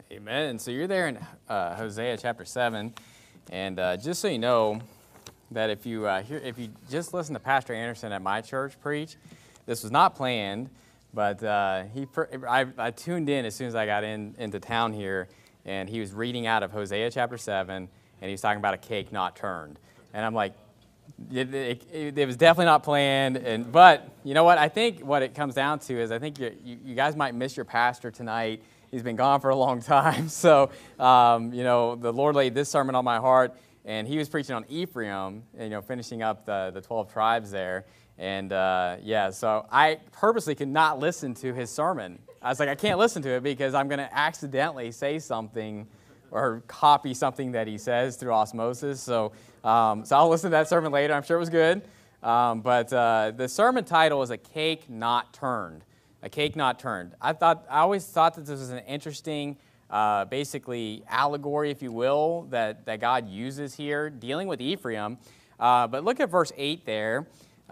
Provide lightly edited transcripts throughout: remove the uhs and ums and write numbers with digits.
Amen. So you're there in Hosea chapter 7, and just so you know that if you just listen to Pastor Anderson at my church preach, this was not planned, but I tuned in as soon as I got into town here, and he was reading out of Hosea chapter 7, and he was talking about a cake not turned, and I'm like, it was definitely not planned, but you know what? I think what it comes down to is I think you guys might miss your pastor tonight. He's been gone for a long time. So, the Lord laid this sermon on my heart, and he was preaching on Ephraim, finishing up the 12 tribes there. And, so I purposely could not listen to his sermon. I was like, I can't listen to it because I'm going to accidentally say something or copy something that he says through osmosis. So I'll listen to that sermon later. I'm sure it was good. But the sermon title is A Cake Not Turned. A cake not turned. I always thought that this was an interesting, basically allegory, if you will, that God uses here, dealing with Ephraim. But look at verse 8 there.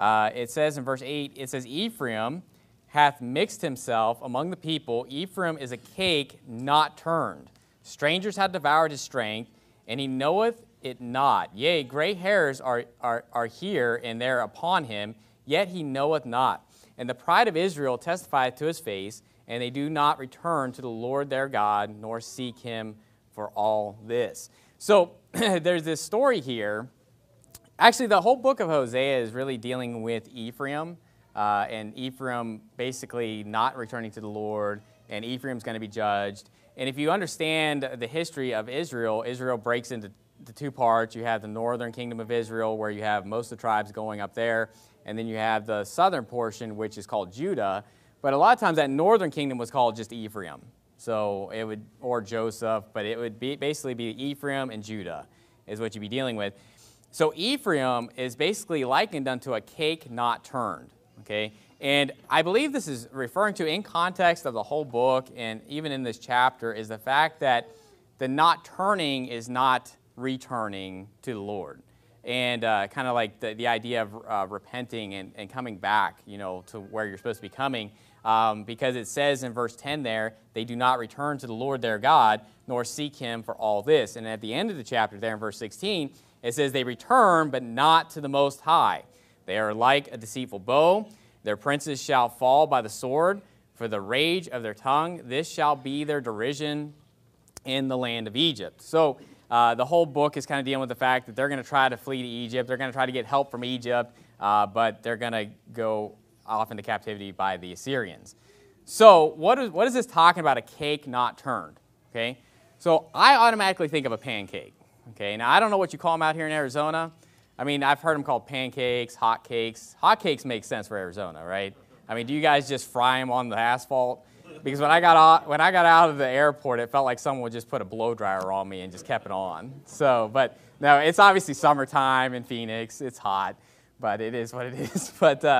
It says in verse 8, it says, Ephraim hath mixed himself among the people. Ephraim is a cake not turned. Strangers have devoured his strength, and he knoweth it not. Yea, gray hairs are here and there upon him, yet he knoweth not. And the pride of Israel testifieth to his face, and they do not return to the Lord their God, nor seek him for all this. So there's this story here. Actually, the whole book of Hosea is really dealing with Ephraim, and Ephraim basically not returning to the Lord, and Ephraim's going to be judged. And if you understand the history of Israel, Israel breaks into the two parts. You have the northern kingdom of Israel, where you have most of the tribes going up there, and then you have the southern portion, which is called Judah. But a lot of times that northern kingdom was called just Ephraim. So it would, or Joseph, but it would basically be Ephraim and Judah is what you'd be dealing with. So Ephraim is basically likened unto a cake not turned, okay? And I believe this is referring to, in context of the whole book and even in this chapter, is the fact that the not turning is not returning to the Lord. And kind of like the idea of repenting and coming back, to where you're supposed to be coming. Because it says in verse 10 there, they do not return to the Lord their God, nor seek him for all this. And at the end of the chapter there in verse 16, it says they return, but not to the Most High. They are like a deceitful bow. Their princes shall fall by the sword. For the rage of their tongue, this shall be their derision in the land of Egypt. So the whole book is kind of dealing with the fact that they're going to try to flee to Egypt. They're going to try to get help from Egypt, but they're going to go off into captivity by the Assyrians. So what is this talking about, a cake not turned? Okay, so I automatically think of a pancake. Okay, now I don't know what you call them out here in Arizona. I mean, I've heard them called pancakes, hot cakes. Hot cakes make sense for Arizona, right? I mean, do you guys just fry them on the asphalt? Because when I got out of the airport, it felt like someone would just put a blow dryer on me and just kept it on. So, but no, it's obviously summertime in Phoenix. It's hot, but it is what it is.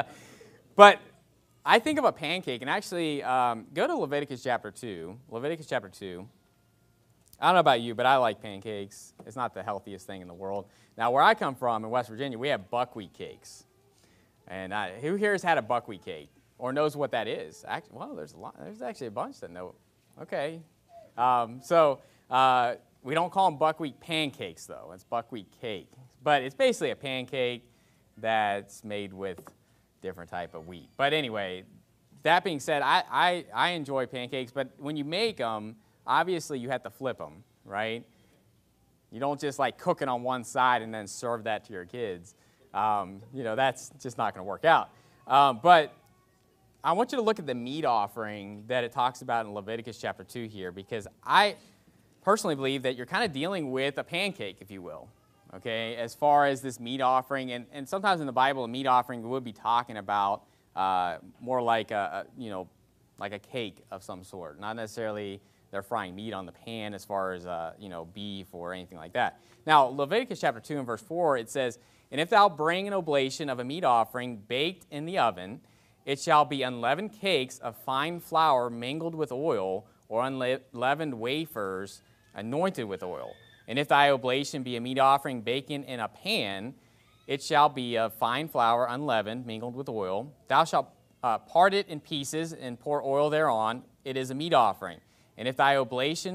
But I think of a pancake, and actually go to Leviticus chapter 2. Leviticus chapter 2. I don't know about you, but I like pancakes. It's not the healthiest thing in the world. Now, where I come from in West Virginia, we have buckwheat cakes. And who here has had a buckwheat cake or knows what that is? Well, there's a lot. There's actually a bunch that know. Okay. We don't call them buckwheat pancakes, though. It's buckwheat cake. But it's basically a pancake that's made with different type of wheat. But anyway, that being said, I enjoy pancakes. But when you make them, obviously you have to flip them, right? You don't just like cook it on one side and then serve that to your kids. That's just not going to work out. But I want you to look at the meat offering that it talks about in Leviticus chapter 2 here, because I personally believe that you're kind of dealing with a pancake, if you will, okay, as far as this meat offering. And sometimes in the Bible, a meat offering would be talking about more like a cake of some sort, not necessarily they're frying meat on the pan as far as beef or anything like that. Now, Leviticus chapter 2 and verse 4, it says, And if thou bring an oblation of a meat offering baked in the oven, it shall be unleavened cakes of fine flour mingled with oil, or unleavened wafers anointed with oil. And if thy oblation be a meat offering baken in a pan, it shall be of fine flour unleavened, mingled with oil. Thou shalt part it in pieces and pour oil thereon. It is a meat offering. And if thy oblation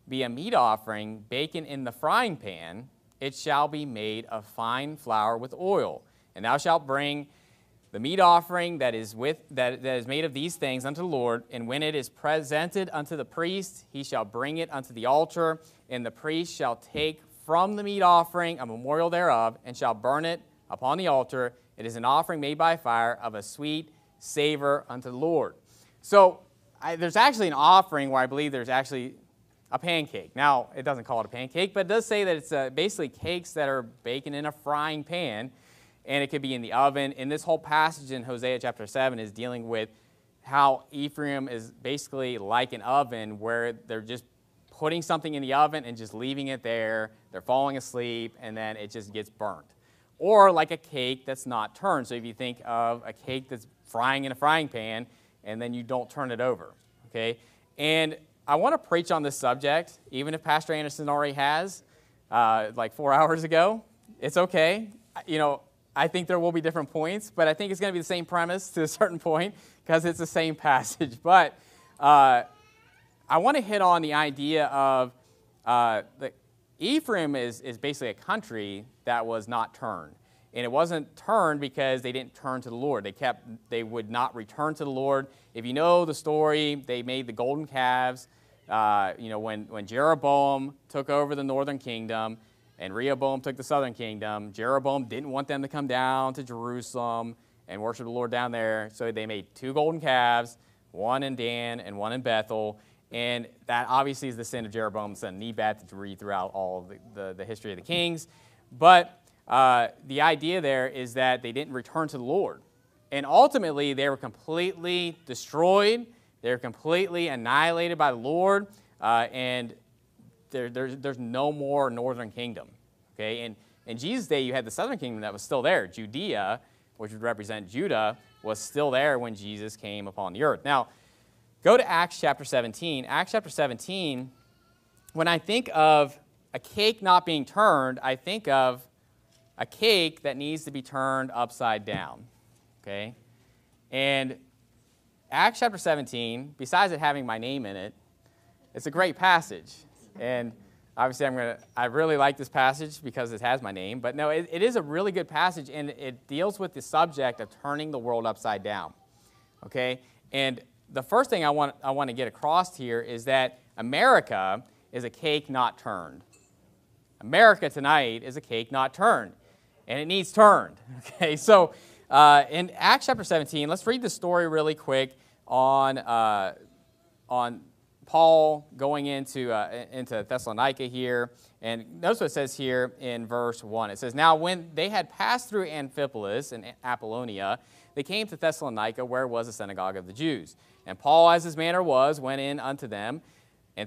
be a meat offering baken in the frying pan, it shall be made of fine flour with oil. And thou shalt bring the meat offering that is made of these things unto the Lord, and when it is presented unto the priest, he shall bring it unto the altar, and the priest shall take from the meat offering a memorial thereof, and shall burn it upon the altar. It is an offering made by fire of a sweet savor unto the Lord. So there's actually an offering where I believe there's actually a pancake. Now, it doesn't call it a pancake, but it does say that it's basically cakes that are baking in a frying pan, and it could be in the oven. And this whole passage in Hosea chapter 7 is dealing with how Ephraim is basically like an oven where they're just putting something in the oven and just leaving it there. They're falling asleep, and then it just gets burnt. Or like a cake that's not turned. So if you think of a cake that's frying in a frying pan, and then you don't turn it over, okay? And I want to preach on this subject, even if Pastor Anderson already has, like 4 hours ago. It's okay. You know, I think there will be different points, but I think it's going to be the same premise to a certain point because it's the same passage. But I want to hit on the idea of that Ephraim is basically a country that was not turned. And it wasn't turned because they didn't turn to the Lord. They would not return to the Lord. If you know the story, they made the golden calves. When Jeroboam took over the northern kingdom and Rehoboam took the southern kingdom, Jeroboam didn't want them to come down to Jerusalem and worship the Lord down there. So they made 2 golden calves, one in Dan and one in Bethel. And that obviously is the sin of Jeroboam, the son of Nebat, that you read throughout all of the history of the kings. But the idea there is that they didn't return to the Lord. And ultimately, they were completely destroyed. They were completely annihilated by the Lord. And there's no more northern kingdom. Okay? And in Jesus' day, you had the southern kingdom that was still there. Judea, which would represent Judah, was still there when Jesus came upon the earth. Now, go to Acts chapter 17. Acts chapter 17, when I think of a cake not being turned, I think of a cake that needs to be turned upside down, okay? And Acts chapter 17, besides it having my name in it, it's a great passage. And obviously I really like this passage because it has my name. But no, it is a really good passage, and it deals with the subject of turning the world upside down, okay? And the first thing I want to get across here is that America is a cake not turned. America tonight is a cake not turned. And it needs turned. Okay, so in Acts chapter 17, let's read the story really quick on Paul going into Thessalonica here. And notice what it says here in verse 1. It says, "Now when they had passed through Amphipolis and Apollonia, they came to Thessalonica, where was the synagogue of the Jews. And Paul, as his manner was, went in unto them, and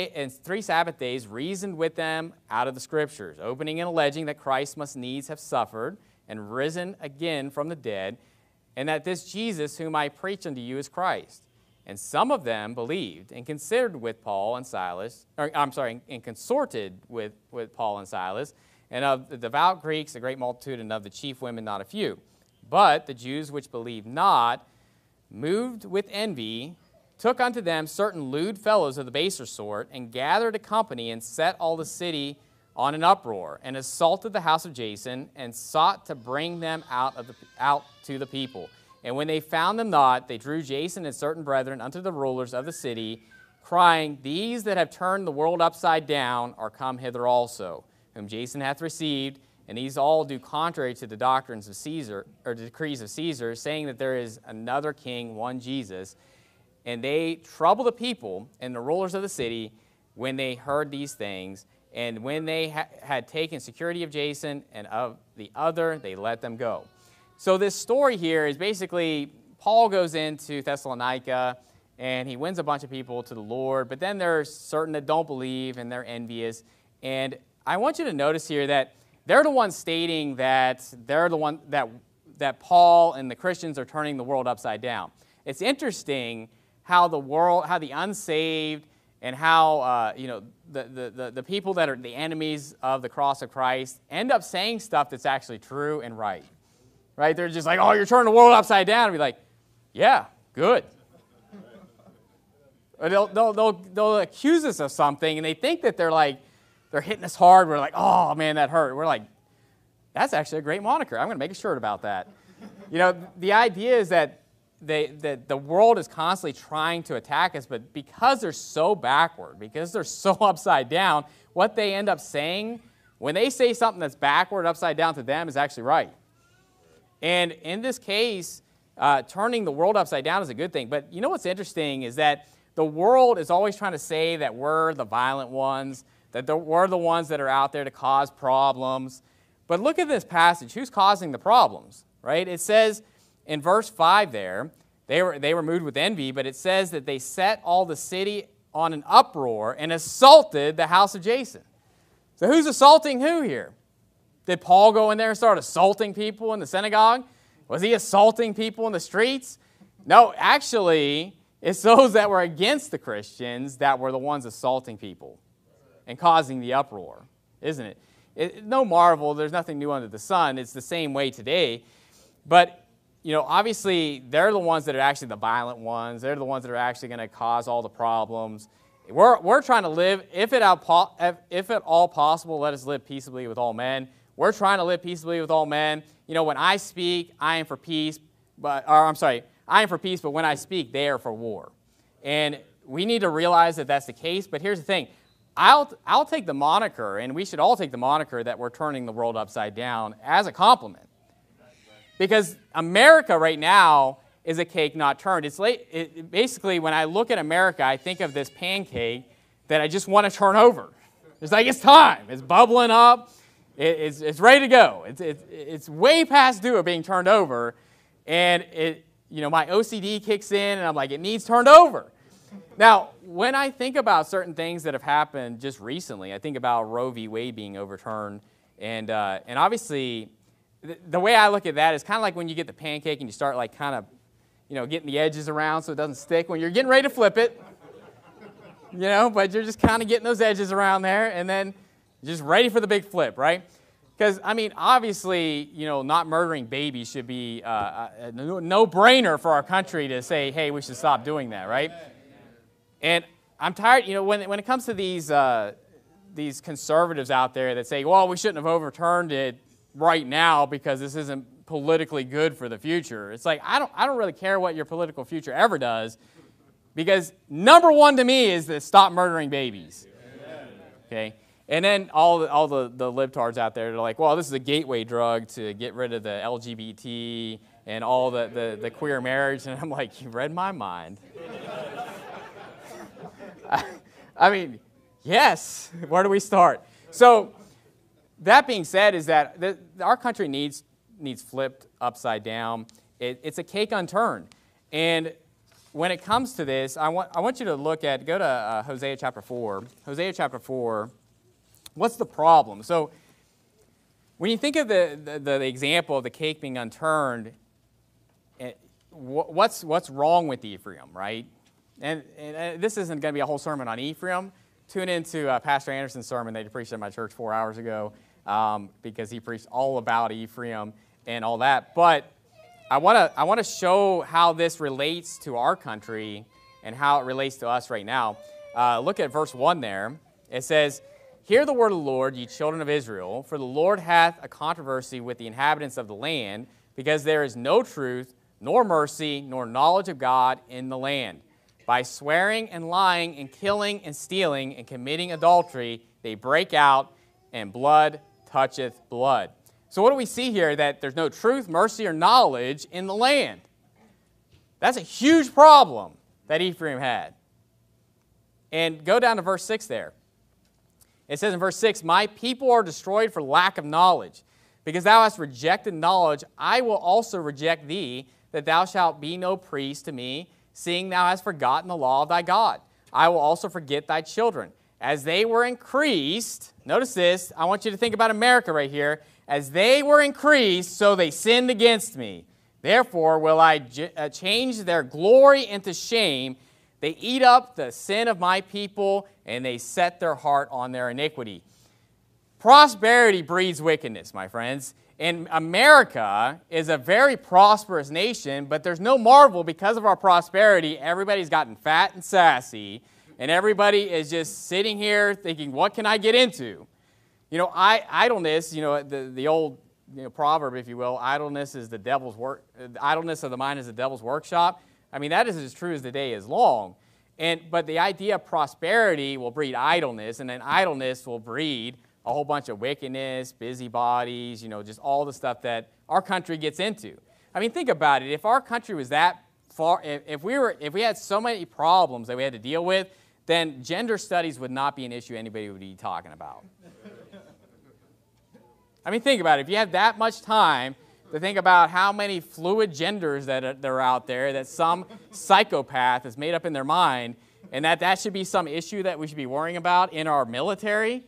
3 Sabbath days reasoned with them out of the Scriptures, opening and alleging that Christ must needs have suffered and risen again from the dead, and that this Jesus whom I preach unto you is Christ. And some of them believed and considered with Paul and Silas, and consorted with Paul and Silas, and of the devout Greeks a great multitude, and of the chief women not a few. But the Jews which believed not, moved with envy, took unto them certain lewd fellows of the baser sort, and gathered a company, and set all the city on an uproar, and assaulted the house of Jason, and sought to bring them out to the people. And when they found them not, they drew Jason and certain brethren unto the rulers of the city, crying, These that have turned the world upside down are come hither also, whom Jason hath received, and these all do contrary to the doctrines of Caesar, or the decrees of Caesar, saying that there is another king, one Jesus. And they troubled the people and the rulers of the city when they heard these things. And when they had taken security of Jason and of the other, they let them go." So this story here is basically Paul goes into Thessalonica and he wins a bunch of people to the Lord. But then there's certain that don't believe and they're envious. And I want you to notice here that they're the ones stating that they're the one that Paul and the Christians are turning the world upside down. It's interesting how the unsaved, and how the people that are the enemies of the cross of Christ end up saying stuff that's actually true and right. Right? They're just like, "Oh, you're turning the world upside down," and be like, "Yeah, good." Or they'll accuse us of something, and they think that they're hitting us hard. We're like, oh, man, that hurt. We're like, that's actually a great moniker. I'm going to make a shirt about that. The idea is that the world is constantly trying to attack us, but because they're so backward, because they're so upside down, what they end up saying, when they say something that's backward, upside down to them, is actually right. And in this case, turning the world upside down is a good thing. But you know what's interesting is that the world is always trying to say that we're the violent ones, that we're the ones that are out there to cause problems. But look at this passage. Who's causing the problems, right? It says in verse 5 there, they were moved with envy, but it says that they set all the city on an uproar and assaulted the house of Jason. So who's assaulting who here? Did Paul go in there and start assaulting people in the synagogue? Was he assaulting people in the streets? No, actually, it's those that were against the Christians that were the ones assaulting people and causing the uproar, isn't it? No marvel, there's nothing new under the sun. It's the same way today. But, obviously, they're the ones that are actually the violent ones. They're the ones that are actually going to cause all the problems. We're trying to live, if at all possible, let us live peaceably with all men. We're trying to live peaceably with all men. When I speak, I am for peace, I am for peace, but when I speak, they are for war. And we need to realize that that's the case. But here's the thing. I'll take the moniker, and we should all take the moniker that we're turning the world upside down as a compliment. Because America right now is a cake not turned. Basically, when I look at America, I think of this pancake that I just want to turn over. It's like, it's time. It's bubbling up. It's ready to go. It's way past due of being turned over. And my OCD kicks in, and I'm like, it needs turned over. Now, when I think about certain things that have happened just recently, I think about Roe v. Wade being overturned. And obviously, the way I look at that is kind of like when you get the pancake and you start getting the edges around so it doesn't stick. When you're getting ready to flip it, but you're just kind of getting those edges around there, and then just ready for the big flip, right? Because, obviously, not murdering babies should be a no-brainer for our country to say, hey, we should stop doing that, right? And I'm tired, when it comes to these conservatives out there that say, well, we shouldn't have overturned it right now because this isn't politically good for the future. It's like, I don't really care what your political future ever does, because number one to me is to stop murdering babies. Okay? And then all the libtards out there, they're like, well, this is a gateway drug to get rid of the LGBT and all the queer marriage. And I'm like, you read my mind. Yes. Where do we start? So that being said is that our country needs flipped upside down. It's a cake unturned. And when it comes to this, I want you to go to Hosea chapter 4. Hosea chapter 4. What's the problem? So when you think of the example of the cake being unturned, what's wrong with Ephraim, right? And this isn't going to be a whole sermon on Ephraim. Tune into Pastor Anderson's sermon that he preached at my church 4 hours ago, because he preached all about Ephraim and all that. But I want to show how this relates to our country and how it relates to us right now. Look at verse 1 there. It says, hear the word of the Lord, ye children of Israel, for the Lord hath a controversy with the inhabitants of the land, because there is no truth, nor mercy, nor knowledge of God in the land. By swearing and lying and killing and stealing and committing adultery, they break out, and blood toucheth blood. So what do we see here? That there's no truth, mercy, or knowledge in the land. That's a huge problem that Ephraim had. And go down to verse 6 there. It says in verse 6, my people are destroyed for lack of knowledge. Because thou hast rejected knowledge, I will also reject thee, that thou shalt be no priest to me, seeing thou hast forgotten the law of thy God. I will also forget thy children. As they were increased, notice this, I want you to think about America right here. As they were increased, so they sinned against me. Therefore will I change their glory into shame. They eat up the sin of my people, and they set their heart on their iniquity. Prosperity breeds wickedness, my friends. And America is a very prosperous nation, but there's no marvel because of our prosperity. Everybody's gotten fat and sassy, and everybody is just sitting here thinking, what can I get into? Idleness, the old proverb, if you will, idleness is the devil's work. Idleness of the mind is the devil's workshop. I mean, that is as true as the day is long. But the idea of prosperity will breed idleness, and then idleness will breed a whole bunch of wickedness, busybodies, just all the stuff that our country gets into. I mean, think about it. If our country was that far, if we had so many problems that we had to deal with, then gender studies would not be an issue anybody would be talking about. I mean, think about it. If you have that much time to think about how many fluid genders that are out there that some psychopath has made up in their mind, and that should be some issue that we should be worrying about in our military,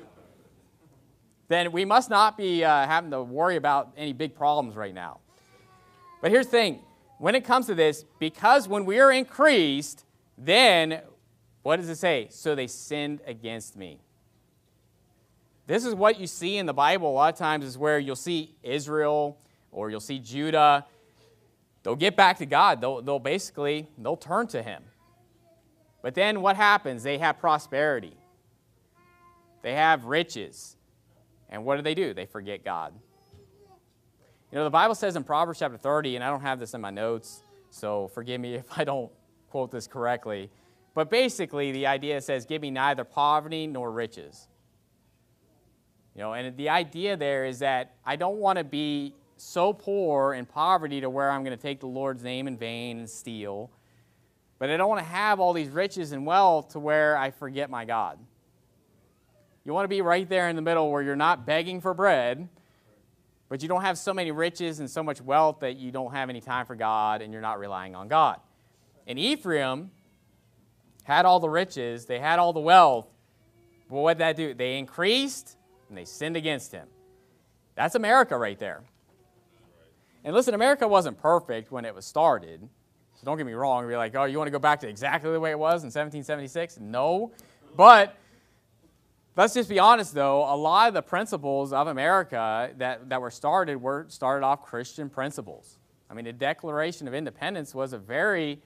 then we must not be having to worry about any big problems right now. But here's the thing. When it comes to this, because when we are increased, then, what does it say? So they sinned against me. This is what you see in the Bible a lot of times is where you'll see Israel or you'll see Judah. They'll get back to God. They'll turn to Him. But then what happens? They have prosperity. They have riches. And what do? They forget God. The Bible says in Proverbs chapter 30, and I don't have this in my notes, so forgive me if I don't quote this correctly, but basically the idea says, give me neither poverty nor riches. And the idea there is that I don't want to be so poor in poverty to where I'm going to take the Lord's name in vain and steal, but I don't want to have all these riches and wealth to where I forget my God. You want to be right there in the middle where you're not begging for bread, but you don't have so many riches and so much wealth that you don't have any time for God and you're not relying on God. And Ephraim had all the riches, they had all the wealth, but what did that do? They increased and they sinned against Him. That's America right there. And listen, America wasn't perfect when it was started. So don't get me wrong. You're like, oh, you want to go back to exactly the way it was in 1776? No. But let's just be honest, though. A lot of the principles of America that were started off Christian principles. I mean, the Declaration of Independence was a very,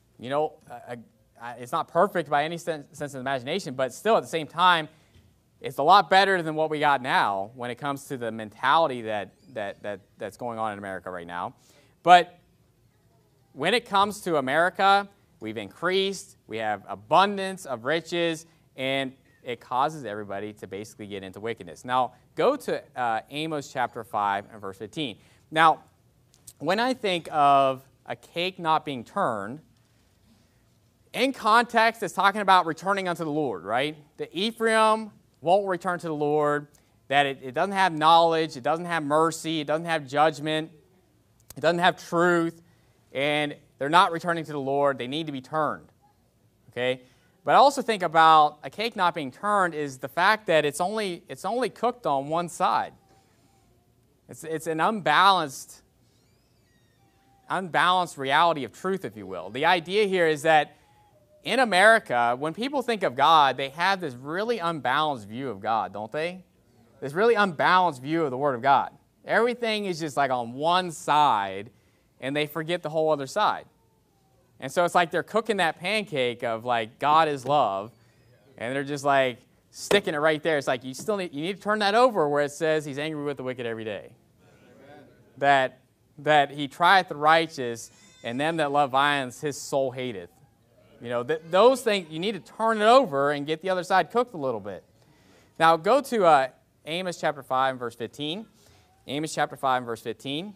it's not perfect by any sense of the imagination, but still at the same time, it's a lot better than what we got now when it comes to the mentality that's going on in America right now. But when it comes to America, we've increased, we have abundance of riches, and it causes everybody to basically get into wickedness. Now, go to Amos chapter 5 and verse 15. Now, when I think of a cake not being turned, in context, it's talking about returning unto the Lord, right? The Ephraim won't return to the Lord, that it doesn't have knowledge, it doesn't have mercy, it doesn't have judgment, it doesn't have truth, and they're not returning to the Lord. They need to be turned, okay? But I also think about a cake not being turned is the fact that it's only cooked on one side. It's an unbalanced reality of truth, if you will. The idea here is that in America, when people think of God, they have this really unbalanced view of God, don't they? This really unbalanced view of the Word of God. Everything is just like on one side, and they forget the whole other side. And so it's like they're cooking that pancake of like God is love, and they're just like sticking it right there. It's like you need to turn that over where it says He's angry with the wicked every day. Amen. That He trieth the righteous, and them that love violence His soul hateth. Those things, you need to turn it over and get the other side cooked a little bit. Now, go to Amos chapter 5 and verse 15. Amos chapter 5 and verse 15.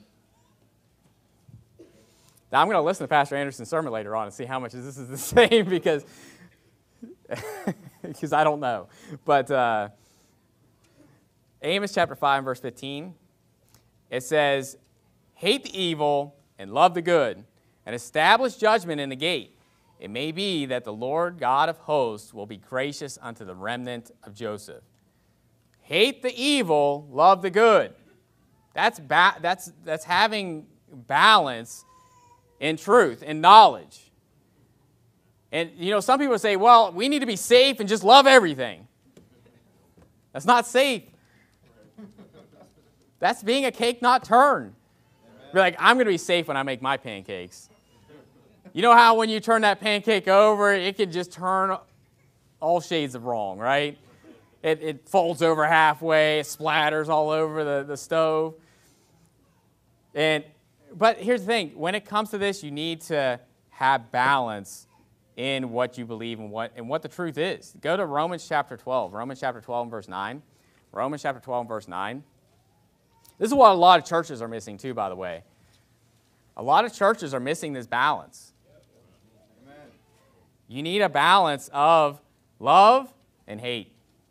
Now, I'm going to listen to Pastor Anderson's sermon later on and see how much this is the same because I don't know. But Amos chapter 5 and verse 15, it says, hate the evil and love the good, and establish judgment in the gate. It may be that the Lord God of hosts will be gracious unto the remnant of Joseph. Hate the evil, love the good. That's having balance in truth, in knowledge. And, some people say, well, we need to be safe and just love everything. That's not safe. That's being a cake not turned. Be like, I'm going to be safe when I make my pancakes. You know how when you turn that pancake over, it can just turn all shades of wrong, right? It folds over halfway, it splatters all over the stove. But here's the thing. When it comes to this, you need to have balance in what you believe and what the truth is. Go to Romans chapter 12. Romans chapter 12 and verse 9. Romans chapter 12 and verse 9. This is what a lot of churches are missing too, by the way. A lot of churches are missing this balance. Amen. You need a balance of love and hate.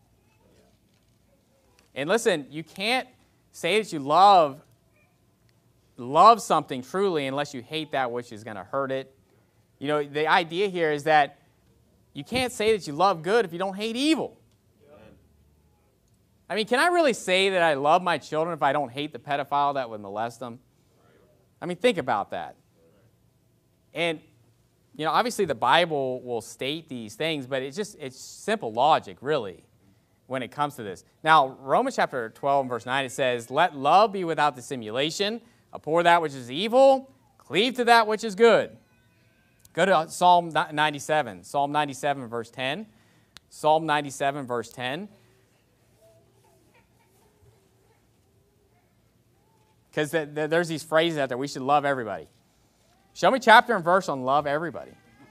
And listen, you can't say that you love something truly unless you hate that which is going to hurt it. You know, the idea here is that you can't say that you love good if you don't hate evil. I mean, can I really say that I love my children if I don't hate the pedophile that would molest them? I mean, think about that. And, you know, obviously the Bible will state these things, but it's simple logic, really, when it comes to this. Now, Romans chapter 12 verse 9, it says, let love be without dissimulation, abhor that which is evil, cleave to that which is good. Go to Psalm 97. Psalm 97 verse 10. Psalm 97 verse 10. Because there's these phrases out there, we should love everybody. Show me chapter and verse on love everybody.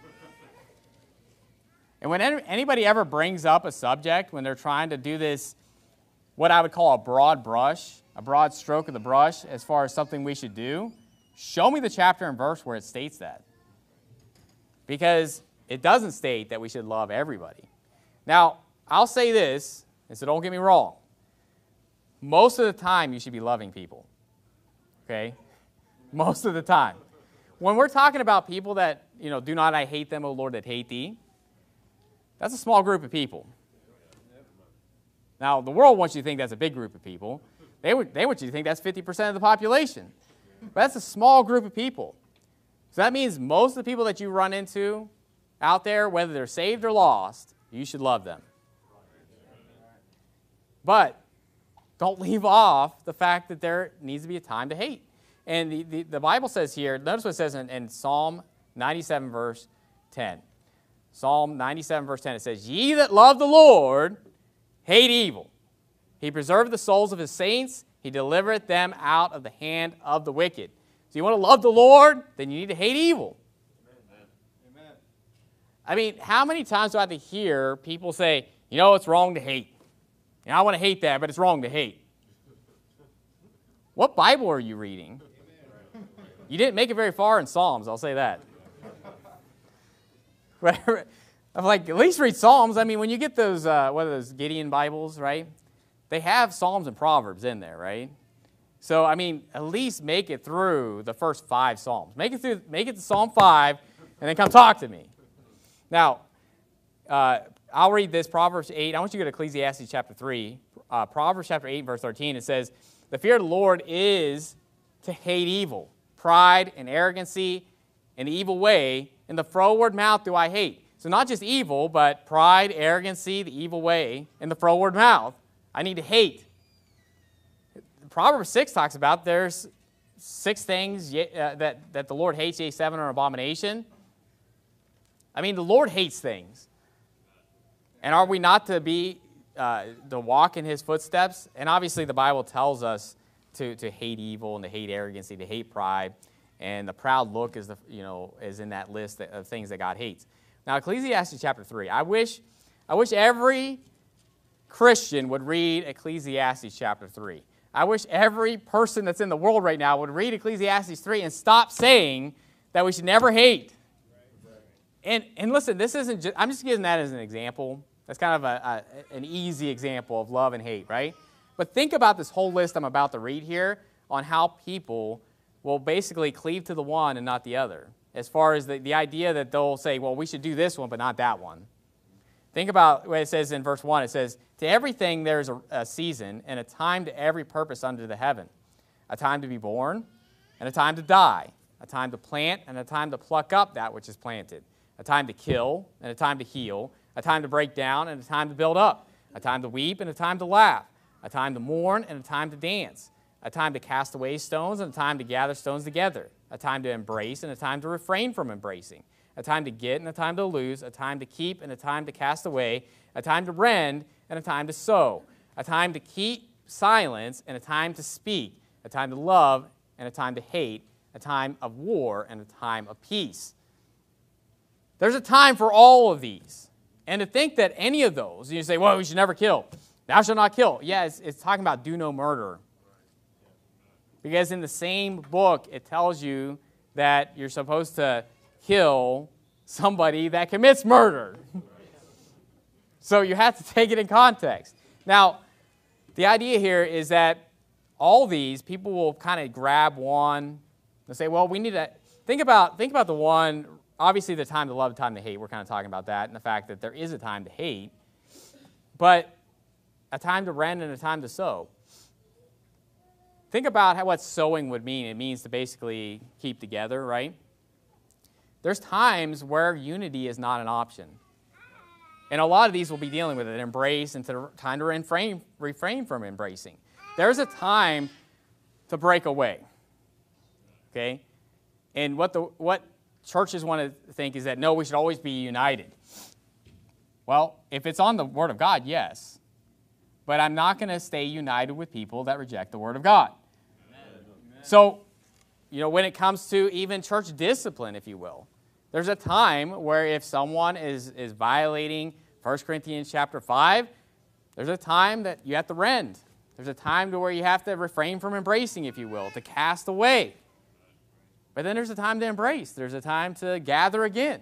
And when anybody ever brings up a subject, when they're trying to do this, what I would call a broad brush, a broad stroke of the brush as far as something we should do, show me the chapter and verse where it states that. Because it doesn't state that we should love everybody. Now, I'll say this, and so don't get me wrong. Most of the time, you should be loving people. Okay? Most of the time. When we're talking about people that, you know, do not I hate them, O Lord, that hate thee, that's a small group of people. Now, the world wants you to think that's a big group of people. They want you to think that's 50% of the population. But that's a small group of people. So that means most of the people that you run into out there, whether they're saved or lost, you should love them. But don't leave off the fact that there needs to be a time to hate. And the Bible says here, notice what it says in Psalm 97 verse 10. Psalm 97 verse 10, it says, ye that love the Lord hate evil. He preserveth the souls of his saints. He delivereth them out of the hand of the wicked. So you want to love the Lord? Then you need to hate evil. Amen. I mean, how many times do I have to hear people say, you know, it's wrong to hate. You know, I want to hate that, but it's wrong to hate. What Bible are you reading? You didn't make it very far in Psalms, I'll say that. I'm like, at least read Psalms. I mean, when you get those, what are those, Gideon Bibles, right? They have Psalms and Proverbs in there, right? So, I mean, at least make it through the first 5 Psalms. Make it to Psalm 5, and then come talk to me. Now, I'll read this, Proverbs 8. I want you to go to Ecclesiastes chapter 3. Proverbs chapter 8, verse 13, it says, the fear of the Lord is to hate evil, pride and arrogancy and the evil way, and the froward mouth do I hate. So not just evil, but pride, arrogancy, the evil way, and the froward mouth I need to hate. Proverbs 6 talks about there's 6 things that the Lord hates, yea, 7 are an abomination. I mean, the Lord hates things. And are we not to be to walk in his footsteps? And obviously the Bible tells us to hate evil and to hate arrogancy, to hate pride. And the proud look is in that list of things that God hates. Now, Ecclesiastes chapter 3. I wish every Christian would read Ecclesiastes chapter 3. I wish every person that's in the world right now would read Ecclesiastes 3 and stop saying that we should never hate. And listen, this isn't just, I'm just giving that as an example. That's kind of an easy example of love and hate, right? But think about this whole list I'm about to read here on how people will basically cleave to the one and not the other. As far as the idea that they'll say, well, we should do this one, but not that one. Think about what it says in verse 1. It says, to everything there is a season and a time to every purpose under the heaven. A time to be born and a time to die. A time to plant and a time to pluck up that which is planted. A time to kill and a time to heal. A time to break down and a time to build up. A time to weep and a time to laugh. A time to mourn and a time to dance. a time to cast away stones and a time to gather stones together, a time to embrace and a time to refrain from embracing, a time to get and a time to lose, a time to keep and a time to cast away, a time to rend and a time to sow, a time to keep silence and a time to speak, a time to love and a time to hate, a time of war and a time of peace. There's a time for all of these. And to think that any of those, you say, well, we should never kill. Thou shalt not kill. Yeah, it's talking about do no murder. Because in the same book, it tells you that you're supposed to kill somebody that commits murder. So you have to take it in context. Now, the idea here is that all these, people will kind of grab one and say, well, we need to think about the one, obviously the time to love, the time to hate. We're kind of talking about that and the fact that there is a time to hate, but a time to rend and a time to sow. Think about what sowing would mean. It means to basically keep together, right? There's times where unity is not an option. And a lot of these will be dealing with it, embrace and time to refrain from embracing. There's a time to break away, okay? And what churches want to think is that, no, we should always be united. Well, if it's on the Word of God, yes. But I'm not going to stay united with people that reject the Word of God. Amen. So, when it comes to even church discipline, if you will, there's a time where if someone is violating 1 Corinthians chapter 5, there's a time that you have to rend. There's a time to where you have to refrain from embracing, if you will, to cast away. But then there's a time to embrace. There's a time to gather again.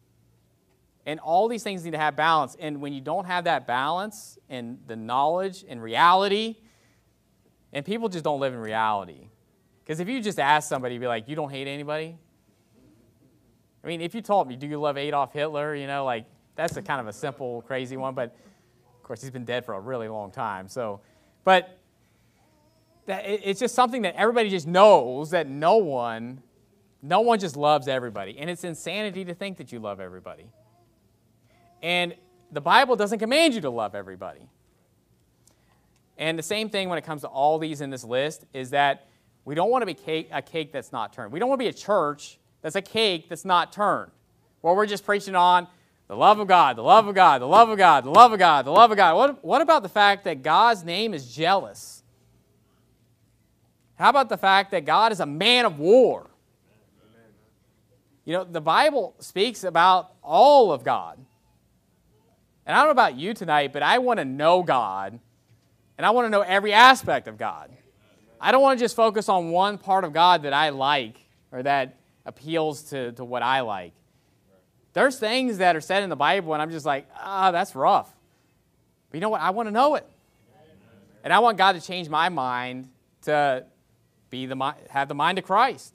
And all these things need to have balance. And when you don't have that balance and the knowledge and reality, and people just don't live in reality. Because if you just ask somebody, be like, you don't hate anybody? I mean, if you told me, do you love Adolf Hitler? That's a kind of a simple, crazy one. But, of course, he's been dead for a really long time. But it's just something that everybody just knows that no one just loves everybody. And it's insanity to think that you love everybody. And the Bible doesn't command you to love everybody. And the same thing when it comes to all these in this list is that we don't want to be a cake that's not turned. We don't want to be a church that's a cake that's not turned, where we're just preaching on the love of God, the love of God, the love of God, the love of God, the love of God. What about the fact that God's name is jealous? How about the fact that God is a man of war? The Bible speaks about all of God. And I don't know about you tonight, but I want to know God, and I want to know every aspect of God. I don't want to just focus on one part of God that I like or that appeals to what I like. There's things that are said in the Bible, and I'm just like, that's rough. But you know what? I want to know it. And I want God to change my mind to have the mind of Christ.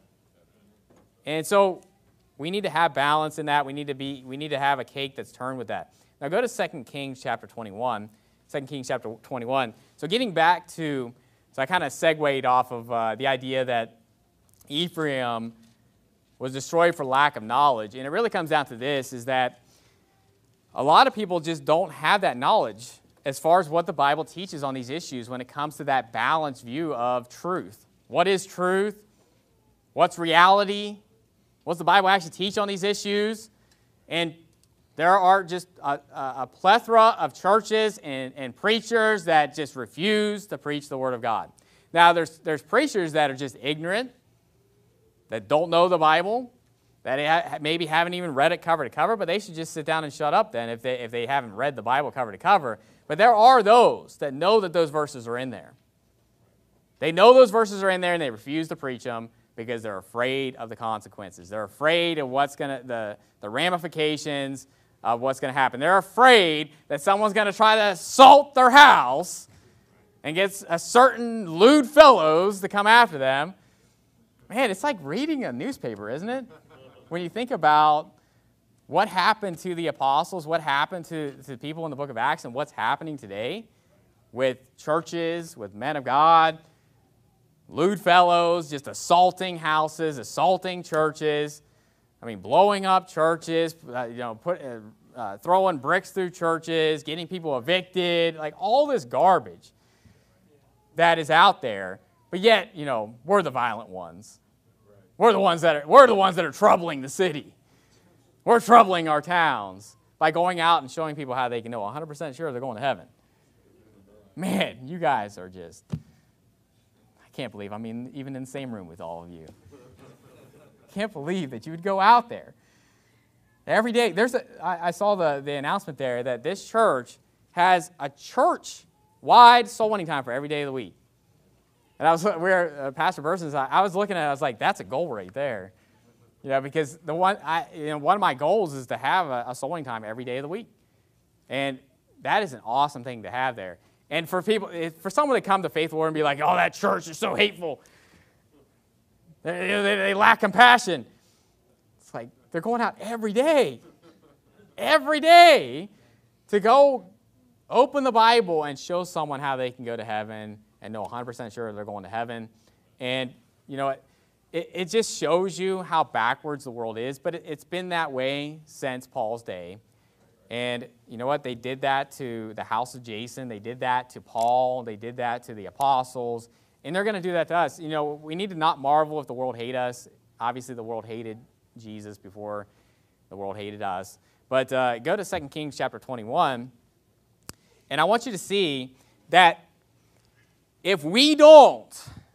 And so we need to have balance in that. We need to have a cake that's turned with that. Now go to 2 Kings chapter 21. 2 Kings chapter 21. So getting back to, I kind of segued off of the idea that Ephraim was destroyed for lack of knowledge. And it really comes down to this, is that a lot of people just don't have that knowledge as far as what the Bible teaches on these issues when it comes to that balanced view of truth. What is truth? What's reality? What's the Bible actually teach on these issues? And there are just a plethora of churches and preachers that just refuse to preach the Word of God. Now, there's preachers that are just ignorant, that don't know the Bible, that maybe haven't even read it cover to cover, but they should just sit down and shut up then if they haven't read the Bible cover to cover. But there are those that know that those verses are in there. They know those verses are in there and they refuse to preach them because they're afraid of the consequences. They're afraid of the ramifications of what's going to happen. They're afraid that someone's going to try to assault their house and get a certain lewd fellows to come after them. Man, it's like reading a newspaper, isn't it? When you think about what happened to the apostles, what happened to people in the book of Acts, and what's happening today with churches, with men of God, lewd fellows just assaulting houses, assaulting churches. I mean, blowing up churches, throwing bricks through churches, getting people evicted, like all this garbage that is out there. But yet, we're the violent ones. We're the ones that are troubling the city. We're troubling our towns by going out and showing people how they can know 100% sure they're going to heaven. Man, you guys are just, I can't believe, even in the same room with all of you. I can't believe that you would go out there. Every day, I saw the announcement there that this church has a church-wide soul winning time for every day of the week. And Pastor Bursons, I was looking at it, I was like, that's a goal right there. Because one of my goals is to have a soul winning time every day of the week. And that is an awesome thing to have there. And for someone to come to Faith Lord and be like, oh, that church is so hateful. They lack compassion. It's like, they're going out every day to go open the Bible and show someone how they can go to heaven and know 100% sure they're going to heaven. And you know what? It just shows you how backwards the world is, but it's been that way since Paul's day. And you know what? They did that to the house of Jason. They did that to Paul. They did that to the apostles. And they're going to do that to us. We need to not marvel if the world hate us. Obviously, the world hated Jesus before the world hated us. But go to 2 Kings chapter 21, and I want you to see that if we don't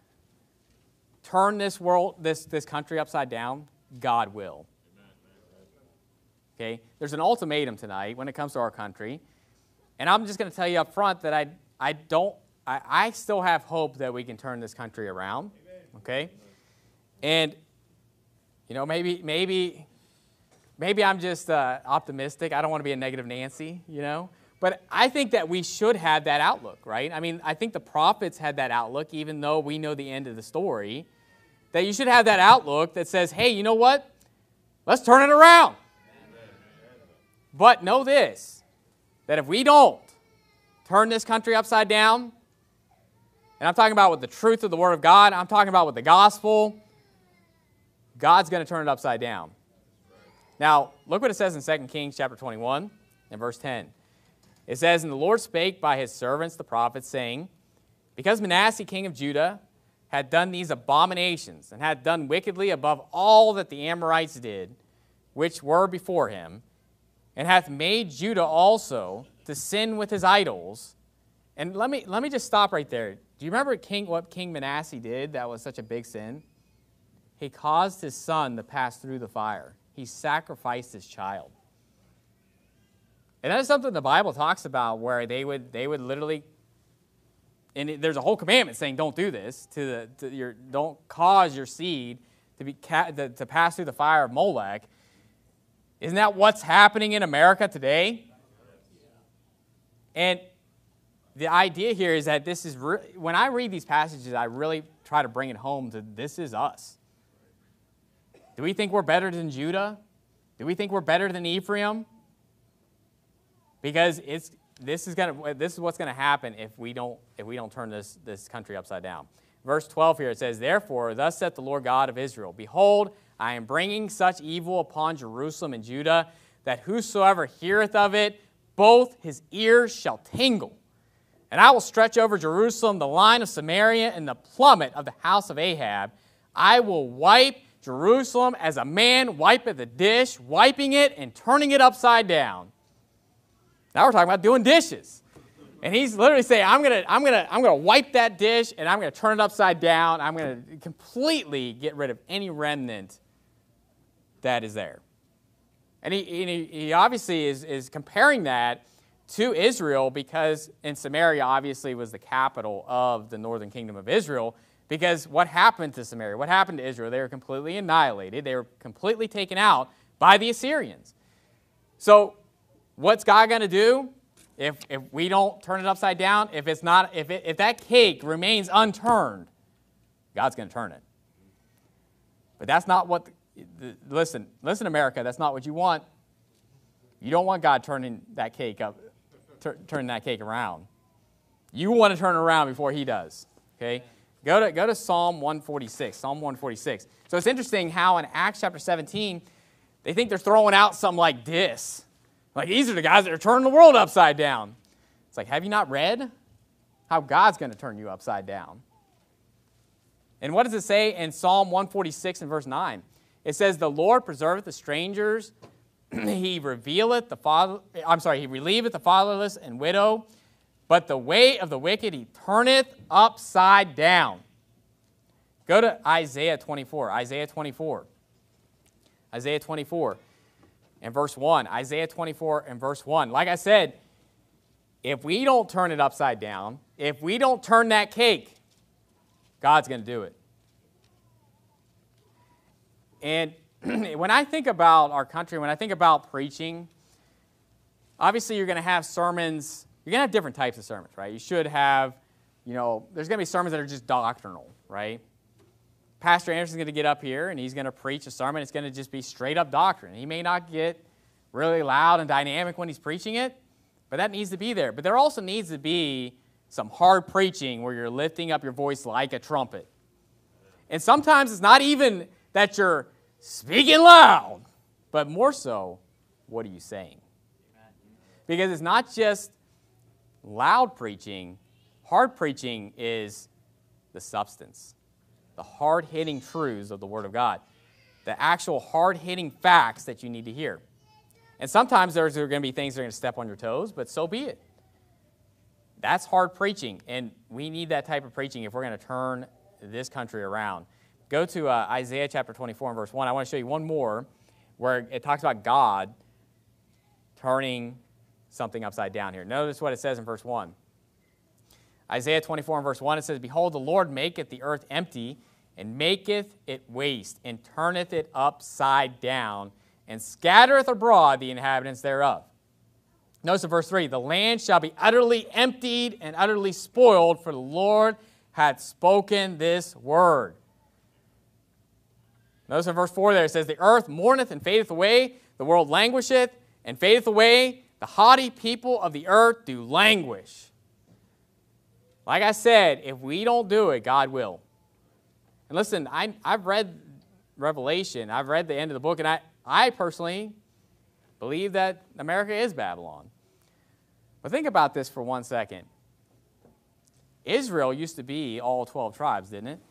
turn this country upside down, God will. Okay? There's an ultimatum tonight when it comes to our country, and I'm just going to tell you up front that I still have hope that we can turn this country around. Okay? And maybe I'm just optimistic. I don't want to be a negative Nancy, But I think that we should have that outlook, right? I think the prophets had that outlook, even though we know the end of the story, that you should have that outlook that says, hey, you know what? Let's turn it around. But know this, that if we don't turn this country upside down, and I'm talking about with the truth of the Word of God, I'm talking about with the gospel, God's going to turn it upside down. Now, look what it says in 2 Kings chapter 21 and verse 10. It says, and the Lord spake by his servants the prophets, saying, because Manasseh king of Judah had done these abominations, and had done wickedly above all that the Amorites did, which were before him, and hath made Judah also to sin with his idols. And let me just stop right there. Do you remember what King Manasseh did that was such a big sin? He caused his son to pass through the fire. He sacrificed his child. And that is something the Bible talks about, where they would literally, and there's a whole commandment saying don't do this, don't cause your seed to pass through the fire of Molech. Isn't that what's happening in America today? And the idea here is that this is, when I read these passages, I really try to bring it home to this is us. Do we think we're better than Judah? Do we think we're better than Ephraim? Because this is what's going to happen if we don't turn this country upside down. Verse 12 here, it says, therefore, thus saith the Lord God of Israel, behold, I am bringing such evil upon Jerusalem and Judah, that whosoever heareth of it, both his ears shall tingle. And I will stretch over Jerusalem the line of Samaria and the plummet of the house of Ahab. I will wipe Jerusalem as a man wipeth a dish, wiping it and turning it upside down. Now we're talking about doing dishes. And he's literally saying, I'm gonna wipe that dish and I'm gonna turn it upside down. I'm gonna completely get rid of any remnant that is there. And he obviously is comparing that to Israel, because in Samaria obviously was the capital of the northern kingdom of Israel. Because what happened to Samaria? What happened to Israel? They were completely annihilated. They were completely taken out by the Assyrians. So what's God going to do if we don't turn it upside down? If that cake remains unturned, God's going to turn it. But that's not what. Listen, America. That's not what you want. You don't want God turning that cake up, turning that cake around. You want to turn it around before He does. Okay. Go to Psalm 146. Psalm 146. So it's interesting how in Acts chapter 17, they think they're throwing out something like this. Like, these are the guys that are turning the world upside down. It's like, have you not read how God's going to turn you upside down? And what does it say in Psalm 146 and verse 9? It says, the Lord preserveth the strangers, he relieveth the fatherless and widow, but the way of the wicked he turneth upside down. Go to Isaiah 24. Isaiah 24 and verse 1. Isaiah 24 and verse 1. Like I said, if we don't turn it upside down, if we don't turn that cake, God's going to do it. And when I think about our country, when I think about preaching, obviously you're going to have sermons, you're going to have different types of sermons, right? You should have, there's going to be sermons that are just doctrinal, right? Pastor Anderson's going to get up here and he's going to preach a sermon. It's going to just be straight up doctrine. He may not get really loud and dynamic when he's preaching it, but that needs to be there. But there also needs to be some hard preaching where you're lifting up your voice like a trumpet. And sometimes it's not even that you're speaking loud, but more so, what are you saying? Because it's not just loud preaching. Hard preaching is the substance, the hard-hitting truths of the Word of God, the actual hard-hitting facts that you need to hear. And sometimes there's going to be things that are going to step on your toes, but so be it. That's hard preaching, and we need that type of preaching if we're going to turn this country around. Go to Isaiah chapter 24 and verse 1. I want to show you one more where it talks about God turning something upside down here. Notice what it says in verse 1. Isaiah 24 and verse 1, it says, behold, the Lord maketh the earth empty, and maketh it waste, and turneth it upside down, and scattereth abroad the inhabitants thereof. Notice in verse 3, the land shall be utterly emptied and utterly spoiled, for the Lord hath spoken this word. Notice in verse 4 there, it says, the earth mourneth and fadeth away, the world languisheth and fadeth away, the haughty people of the earth do languish. Like I said, if we don't do it, God will. And listen, I've read Revelation, I've read the end of the book, and I personally believe that America is Babylon. But think about this for 1 second. Israel used to be all 12 tribes, didn't it?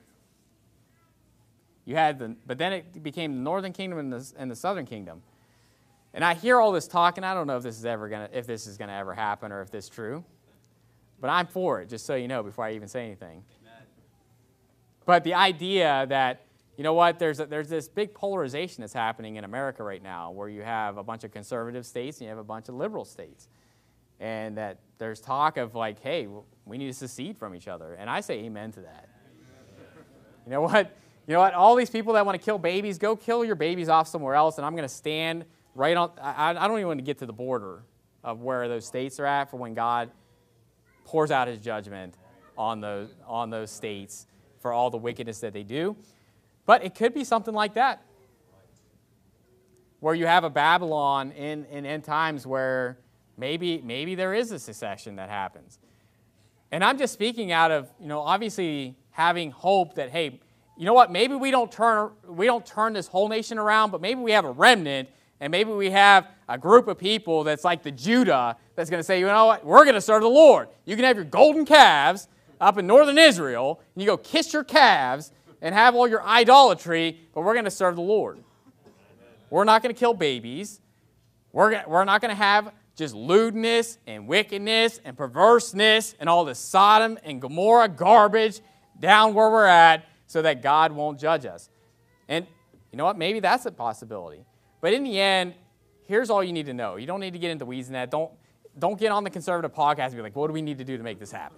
But then it became the northern kingdom and the southern kingdom. And I hear all this talk, and I don't know if this is gonna ever happen or if this is true. But I'm for it, just so you know, before I even say anything. Amen. But the idea that, you know what, there's this big polarization that's happening in America right now, where you have a bunch of conservative states and you have a bunch of liberal states. And that there's talk of like, hey, we need to secede from each other. And I say amen to that. You know what? All these people that want to kill babies, go kill your babies off somewhere else, and I'm going to stand right on, I don't even want to get to the border of where those states are at for when God pours out his judgment on those states for all the wickedness that they do. But it could be something like that, where you have a Babylon in end times where maybe there is a secession that happens. And I'm just speaking out of, obviously having hope that, hey, you know what, maybe we don't turn this whole nation around, but maybe we have a remnant, and maybe we have a group of people that's like the Judah that's going to say, you know what, we're going to serve the Lord. You can have your golden calves up in northern Israel, and you go kiss your calves and have all your idolatry, but we're going to serve the Lord. We're not going to kill babies. We're not going to have just lewdness and wickedness and perverseness and all this Sodom and Gomorrah garbage down where we're at so that God won't judge us. And you know what? Maybe that's a possibility. But in the end, here's all you need to know. You don't need to get into weeds in that. Don't get on the conservative podcast and be like, what do we need to do to make this happen?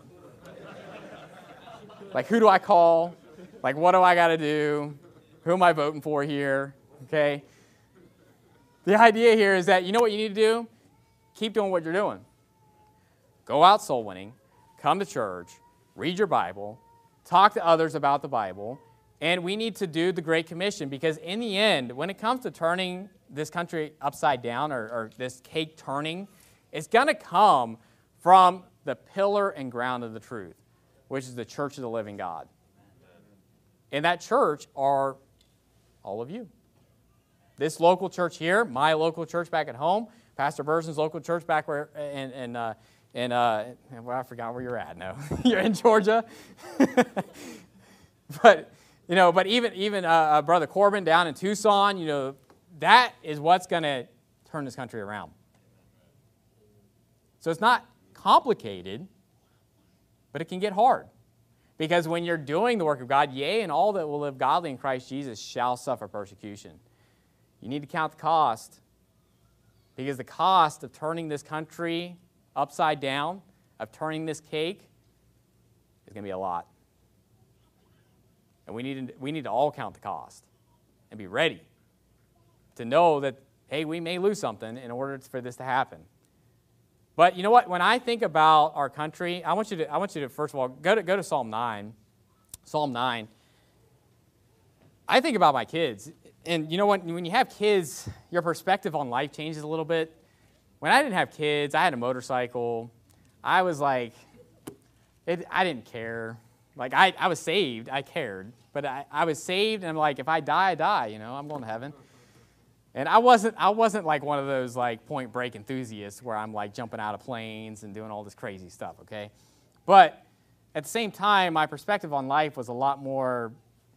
Like, who do I call? Like, what do I got to do? Who am I voting for here? Okay? The idea here is that, you know what you need to do? Keep doing what you're doing. Go out soul winning, come to church, read your Bible, talk to others about the Bible, and we need to do the Great Commission, because in the end, when it comes to turning this country upside down or this cake turning, it's going to come from the pillar and ground of the truth, which is the church of the living God. And that church are all of you. This local church here, my local church back at home, Pastor Burton's local church back where well, I forgot where you're at now. You're in Georgia. But, but even Brother Corbin down in Tucson, that is what's going to turn this country around. So it's not complicated, but it can get hard. Because when you're doing the work of God, yea, and all that will live godly in Christ Jesus shall suffer persecution. You need to count the cost. Because the cost of turning this country upside down, of turning this cake, is going to be a lot. And we need to all count the cost and be ready to know that, hey, we may lose something in order for this to happen. But you know what? When I think about our country, I want you to first of all go to Psalm 9. Psalm 9. I think about my kids, and when you have kids, your perspective on life changes a little bit. When I didn't have kids, I had a motorcycle. I was like, I didn't care. Like I was saved, I cared, but I was saved, and I'm like, if I die, I die. I'm going to heaven. And I wasn't like one of those like Point Break enthusiasts where I'm like jumping out of planes and doing all this crazy stuff, okay? But at the same time, my perspective on life was a lot more,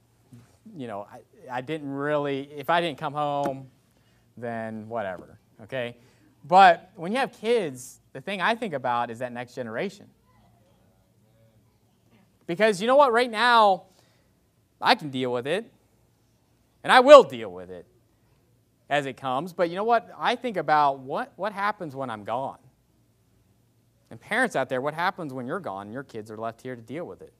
I didn't really, if I didn't come home, then whatever, okay? But when you have kids, the thing I think about is that next generation. Because you know what? Right now, I can deal with it, and I will deal with it as it comes. But you know what? I think about what happens when I'm gone. And parents out there, what happens when you're gone and your kids are left here to deal with it?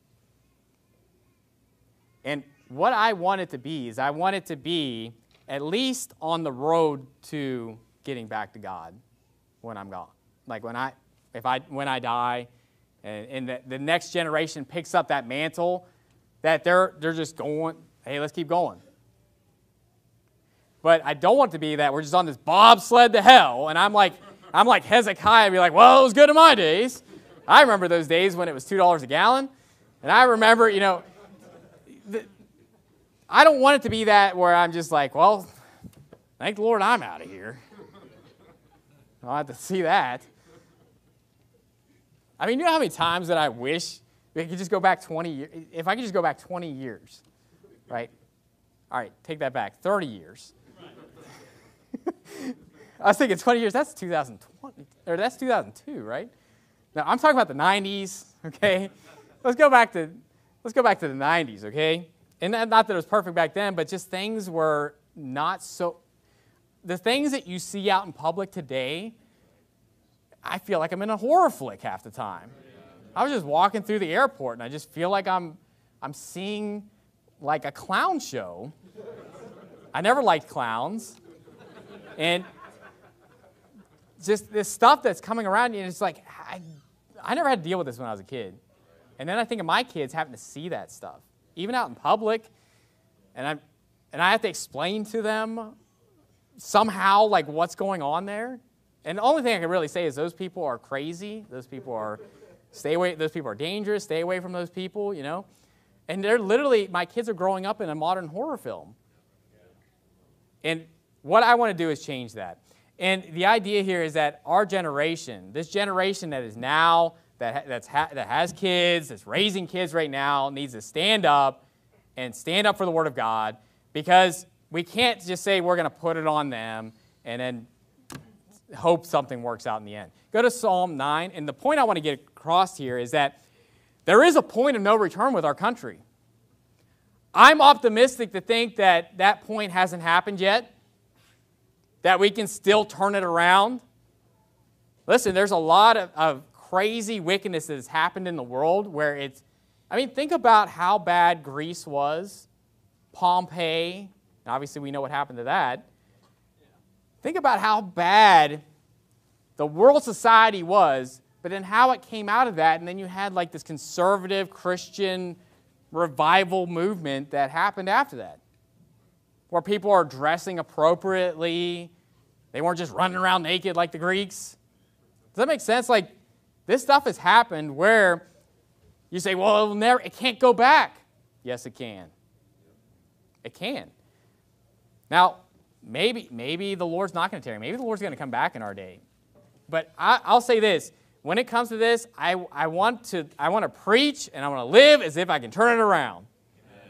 And what I want it to be is I want it to be at least on the road to getting back to God when I'm gone. Like when I die and the next generation picks up that mantle, that they're just going, hey, let's keep going. But I don't want it to be that we're just on this bobsled to hell, and I'm like Hezekiah and be like, well, it was good in my days. I remember those days when it was $2 a gallon, and I remember, I don't want it to be that where I'm just like, well, thank the Lord I'm out of here. I'll have to see that. I mean, you know how many times that I wish we could just go back 20 years? If I could just go back 20 years, right? All right, take that back, 30 years. I was thinking 20 years, that's 2020, or that's 2002, right? Now, I'm talking about the 90s, okay? Let's go back to the 90s, okay? And not that it was perfect back then, but just things were not so... The things that you see out in public today, I feel like I'm in a horror flick half the time. I was just walking through the airport, and I just feel like I'm seeing like a clown show. I never liked clowns. And just this stuff that's coming around you, and it's like, I never had to deal with this when I was a kid. And then I think of my kids having to see that stuff, even out in public, and I have to explain to them somehow like what's going on there. And the only thing I can really say is those people are crazy. Those people are dangerous. Stay away from those people, And they're literally, my kids are growing up in a modern horror film. And what I want to do is change that. And the idea here is that our generation, this generation that is now, that has kids, that's raising kids right now, needs to stand up for the Word of God, because we can't just say we're going to put it on them and then hope something works out in the end. Go to Psalm 9, and the point I want to get across here is that there is a point of no return with our country. I'm optimistic to think that that point hasn't happened yet, that we can still turn it around. Listen, there's a lot of crazy wickedness that has happened in the world where think about how bad Greece was, Pompeii, and obviously we know what happened to that. Think about how bad the world society was, but then how it came out of that, and then you had like this conservative Christian revival movement that happened after that, where people are dressing appropriately. They weren't just running around naked like the Greeks. Does that make sense? Like, this stuff has happened where you say, well, it can't go back. Yes, it can. It can. Now, maybe the Lord's not going to tarry. Maybe the Lord's going to come back in our day. But I'll say this. When it comes to this, I want to preach and I want to live as if I can turn it around.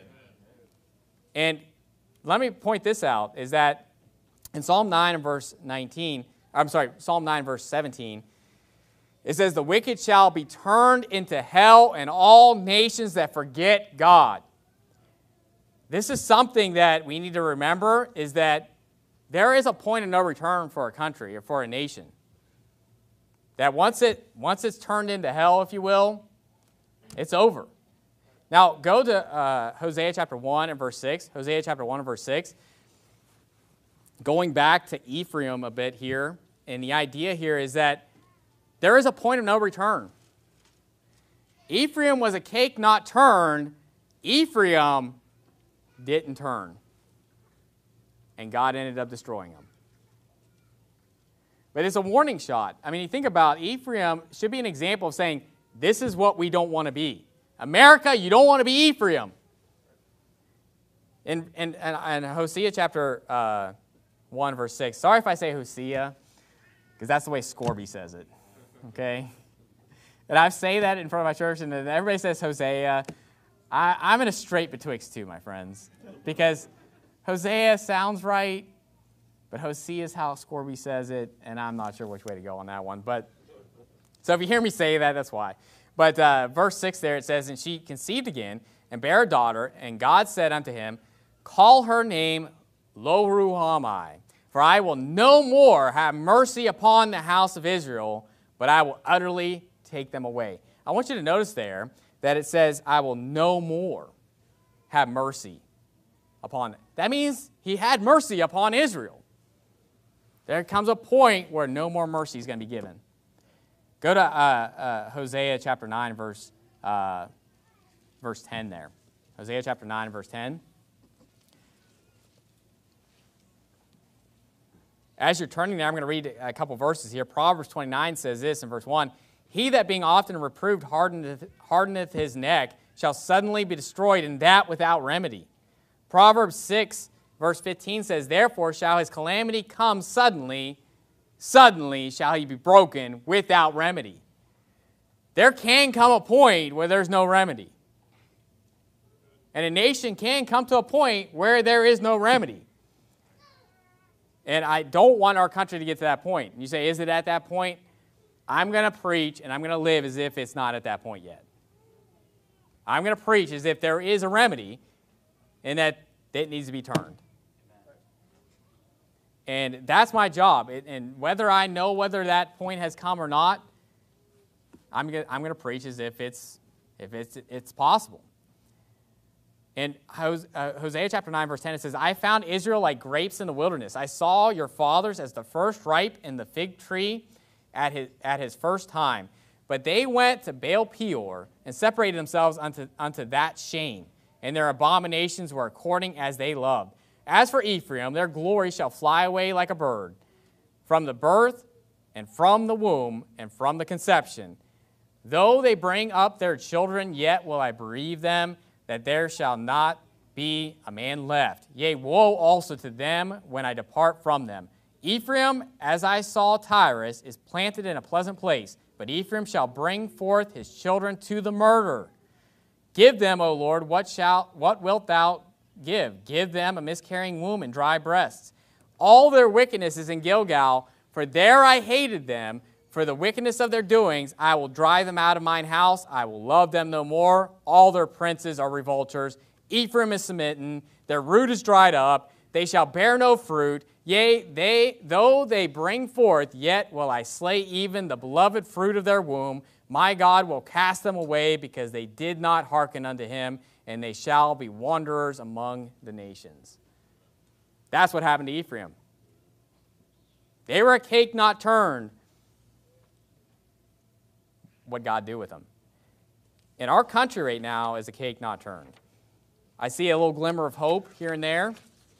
And let me point this out, is that in Psalm 9 and verse 19, Psalm 9 verse 17, it says, the wicked shall be turned into hell and all nations that forget God. This is something that we need to remember, is that there is a point of no return for a country or for a nation. That once it's turned into hell, if you will, it's over. Now, go to Hosea chapter 1 and verse 6. Hosea chapter 1 and verse 6. Going back to Ephraim a bit here, and the idea here is that there is a point of no return. Ephraim was a cake not turned. Ephraim didn't turn. And God ended up destroying them. But it's a warning shot. I mean, you think about Ephraim should be an example of saying, this is what we don't want to be. America, you don't want to be Ephraim. In Hosea chapter 1, verse 6, sorry if I say Hosea, because that's the way Scorby says it, okay? And I say that in front of my church, and everybody says Hosea. I'm in a strait betwixt two, my friends, because Hosea sounds right, but Hosea is how Scorby says it, and I'm not sure which way to go on that one. But so if you hear me say that, that's why. But verse 6 there, it says, and she conceived again and bare a daughter, and God said unto him, call her name Lo-ruhamai, for I will no more have mercy upon the house of Israel, but I will utterly take them away. I want you to notice there that it says, I will no more have mercy upon it. That means he had mercy upon Israel. There comes a point where no more mercy is going to be given. Go to Hosea chapter 9, verse 10 there. Hosea chapter 9, verse 10. As you're turning there, I'm going to read a couple verses here. Proverbs 29 says this in verse 1, he that being often reproved hardeneth his neck shall suddenly be destroyed, and that without remedy. Proverbs 6, verse 15 says, therefore shall his calamity come suddenly, suddenly shall he be broken without remedy. There can come a point where there's no remedy. And a nation can come to a point where there is no remedy. And I don't want our country to get to that point. And you say, is it at that point? I'm going to preach and I'm going to live as if it's not at that point yet. I'm going to preach as if there is a remedy and that it needs to be turned. And that's my job. And whether I know whether that point has come or not, I'm going to preach as if it's possible. In Hosea chapter 9, verse 10, it says, I found Israel like grapes in the wilderness. I saw your fathers as the first ripe in the fig tree at his first time. But they went to Baal Peor and separated themselves unto that shame. And their abominations were according as they loved. As for Ephraim, their glory shall fly away like a bird, from the birth and from the womb and from the conception. Though they bring up their children, yet will I bereave them, that there shall not be a man left. Yea, woe also to them when I depart from them. Ephraim, as I saw Tyrus, is planted in a pleasant place, but Ephraim shall bring forth his children to the murder. Give them, O Lord, what wilt thou give? Give them a miscarrying womb and dry breasts. All their wickedness is in Gilgal, for there I hated them. For the wickedness of their doings, I will drive them out of mine house. I will love them no more. All their princes are revolters. Ephraim is smitten. Their root is dried up. They shall bear no fruit. Yea, though they bring forth, yet will I slay even the beloved fruit of their womb. My God will cast them away because they did not hearken unto him, and they shall be wanderers among the nations. That's what happened to Ephraim. They were a cake not turned. What God do with them? In our country right now is a cake not turned. I see a little glimmer of hope here and there.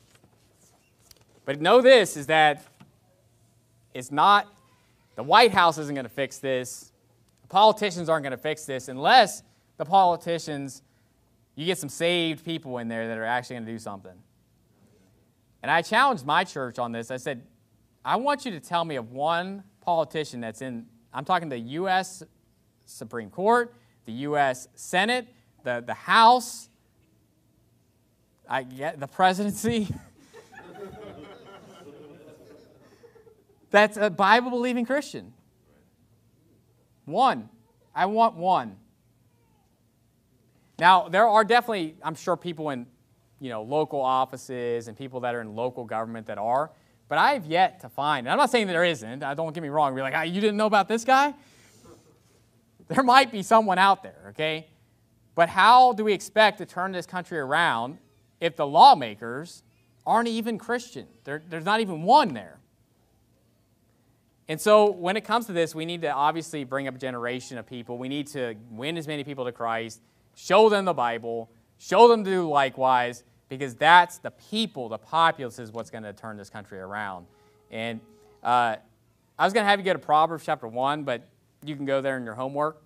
But know this, is that it's not, the White House isn't going to fix this. The politicians aren't going to fix this unless the politicians, you get some saved people in there that are actually going to do something. And I challenged my church on this. I said, I want you to tell me of one politician that's in, I'm talking the U.S. Supreme Court, the U.S. Senate, the House, I get the presidency. That's a Bible-believing Christian. One. I want one. Now, there are definitely, I'm sure, people in local offices and people that are in local government that are, but I have yet to find, and I'm not saying that there isn't, don't get me wrong, be like, you didn't know about this guy? There might be someone out there, okay? But how do we expect to turn this country around if the lawmakers aren't even Christian? There's not even one there. And so when it comes to this, we need to obviously bring up a generation of people. We need to win as many people to Christ, show them the Bible, show them to do likewise, because that's the people, the populace is what's going to turn this country around. And I was going to have you go to Proverbs chapter 1, but you can go there in your homework.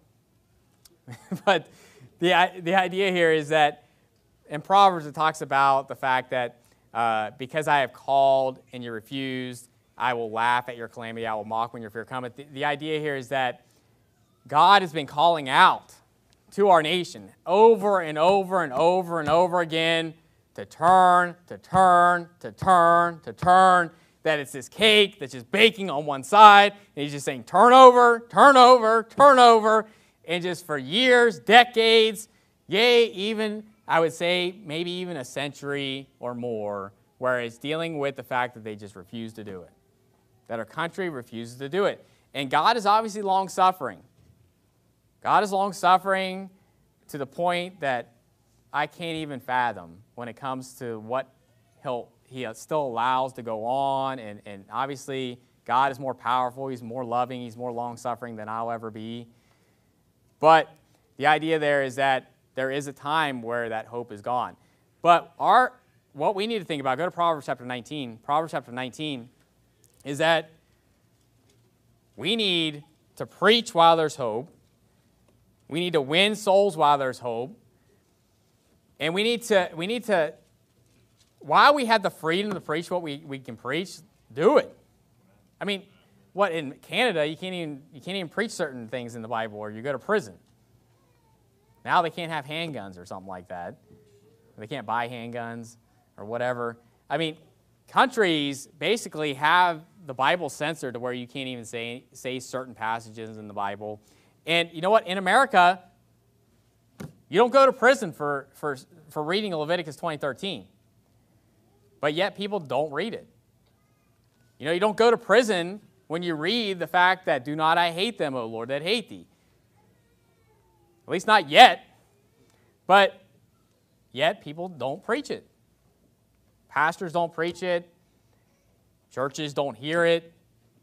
But the idea here is that in Proverbs it talks about the fact that because I have called and you refused, I will laugh at your calamity, I will mock when your fear cometh. The idea here is that God has been calling out to our nation over and over and over and over again to turn, to turn, to turn, to turn, that it's this cake that's just baking on one side, and he's just saying, turn over, turn over, turn over, and just for years, decades, yea, even, I would say, maybe even a century or more, where it's dealing with the fact that they just refuse to do it, that our country refuses to do it. And God is obviously long-suffering. God is long-suffering to the point that I can't even fathom when it comes to what He still allows to go on. And obviously, God is more powerful. He's more loving. He's more long-suffering than I'll ever be. But the idea there is that there is a time where that hope is gone. But what we need to think about, go to Proverbs chapter 19. Proverbs chapter 19 is that we need to preach while there's hope. We need to win souls while there's hope. And we need to, while we have the freedom to preach what we can preach, do it. I mean, what, in Canada, you can't even preach certain things in the Bible, or you go to prison. Now they can't have handguns or something like that. They can't buy handguns or whatever. I mean, countries basically have the Bible censored to where you can't even say certain passages in the Bible. And you know what? In America, you don't go to prison for reading Leviticus 20:13. But yet people don't read it. You don't go to prison when you read the fact that, do not I hate them, O Lord, that hate thee. At least not yet. But yet people don't preach it. Pastors don't preach it. Churches don't hear it.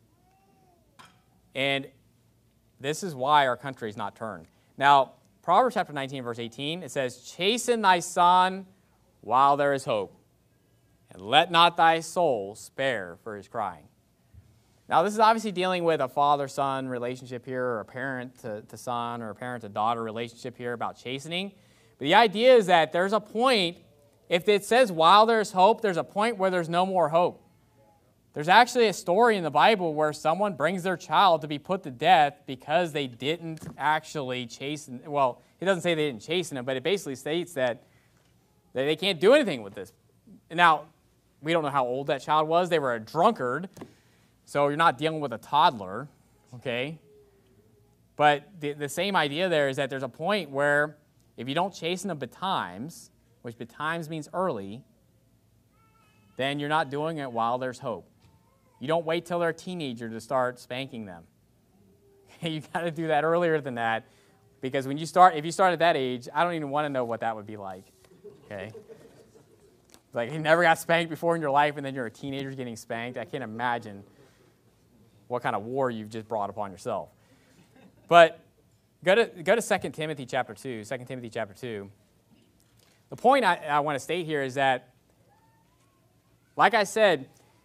And this is why our country is not turned. Now, Proverbs chapter 19, verse 18, it says, chasten thy son while there is hope, and let not thy soul spare for his crying. Now, this is obviously dealing with a father-son relationship here, or a parent to son, or a parent to daughter relationship here about chastening. But the idea is that there's a point, if it says while there's hope, there's a point where there's no more hope. There's actually a story in the Bible where someone brings their child to be put to death because they didn't actually chasten. Well, it doesn't say they didn't chasten him, but it basically states that they can't do anything with this. Now, we don't know how old that child was. They were a drunkard, so you're not dealing with a toddler, okay? But the same idea there is that there's a point where if you don't chasten them betimes, which betimes means early, then you're not doing it while there's hope. You don't wait till they're a teenager to start spanking them. You got to do that earlier than that, because if you start at that age, I don't even want to know what that would be like. Okay, like you never got spanked before in your life, and then you're a teenager getting spanked. I can't imagine what kind of war you've just brought upon yourself. But go to 2 Timothy chapter 2. 2 Timothy chapter 2. The point I want to state here is that, like I said,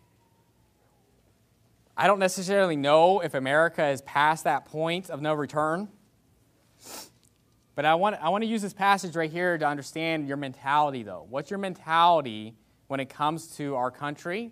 I don't necessarily know if America is past that point of no return. But I want to use this passage right here to understand your mentality, though. What's your mentality when it comes to our country?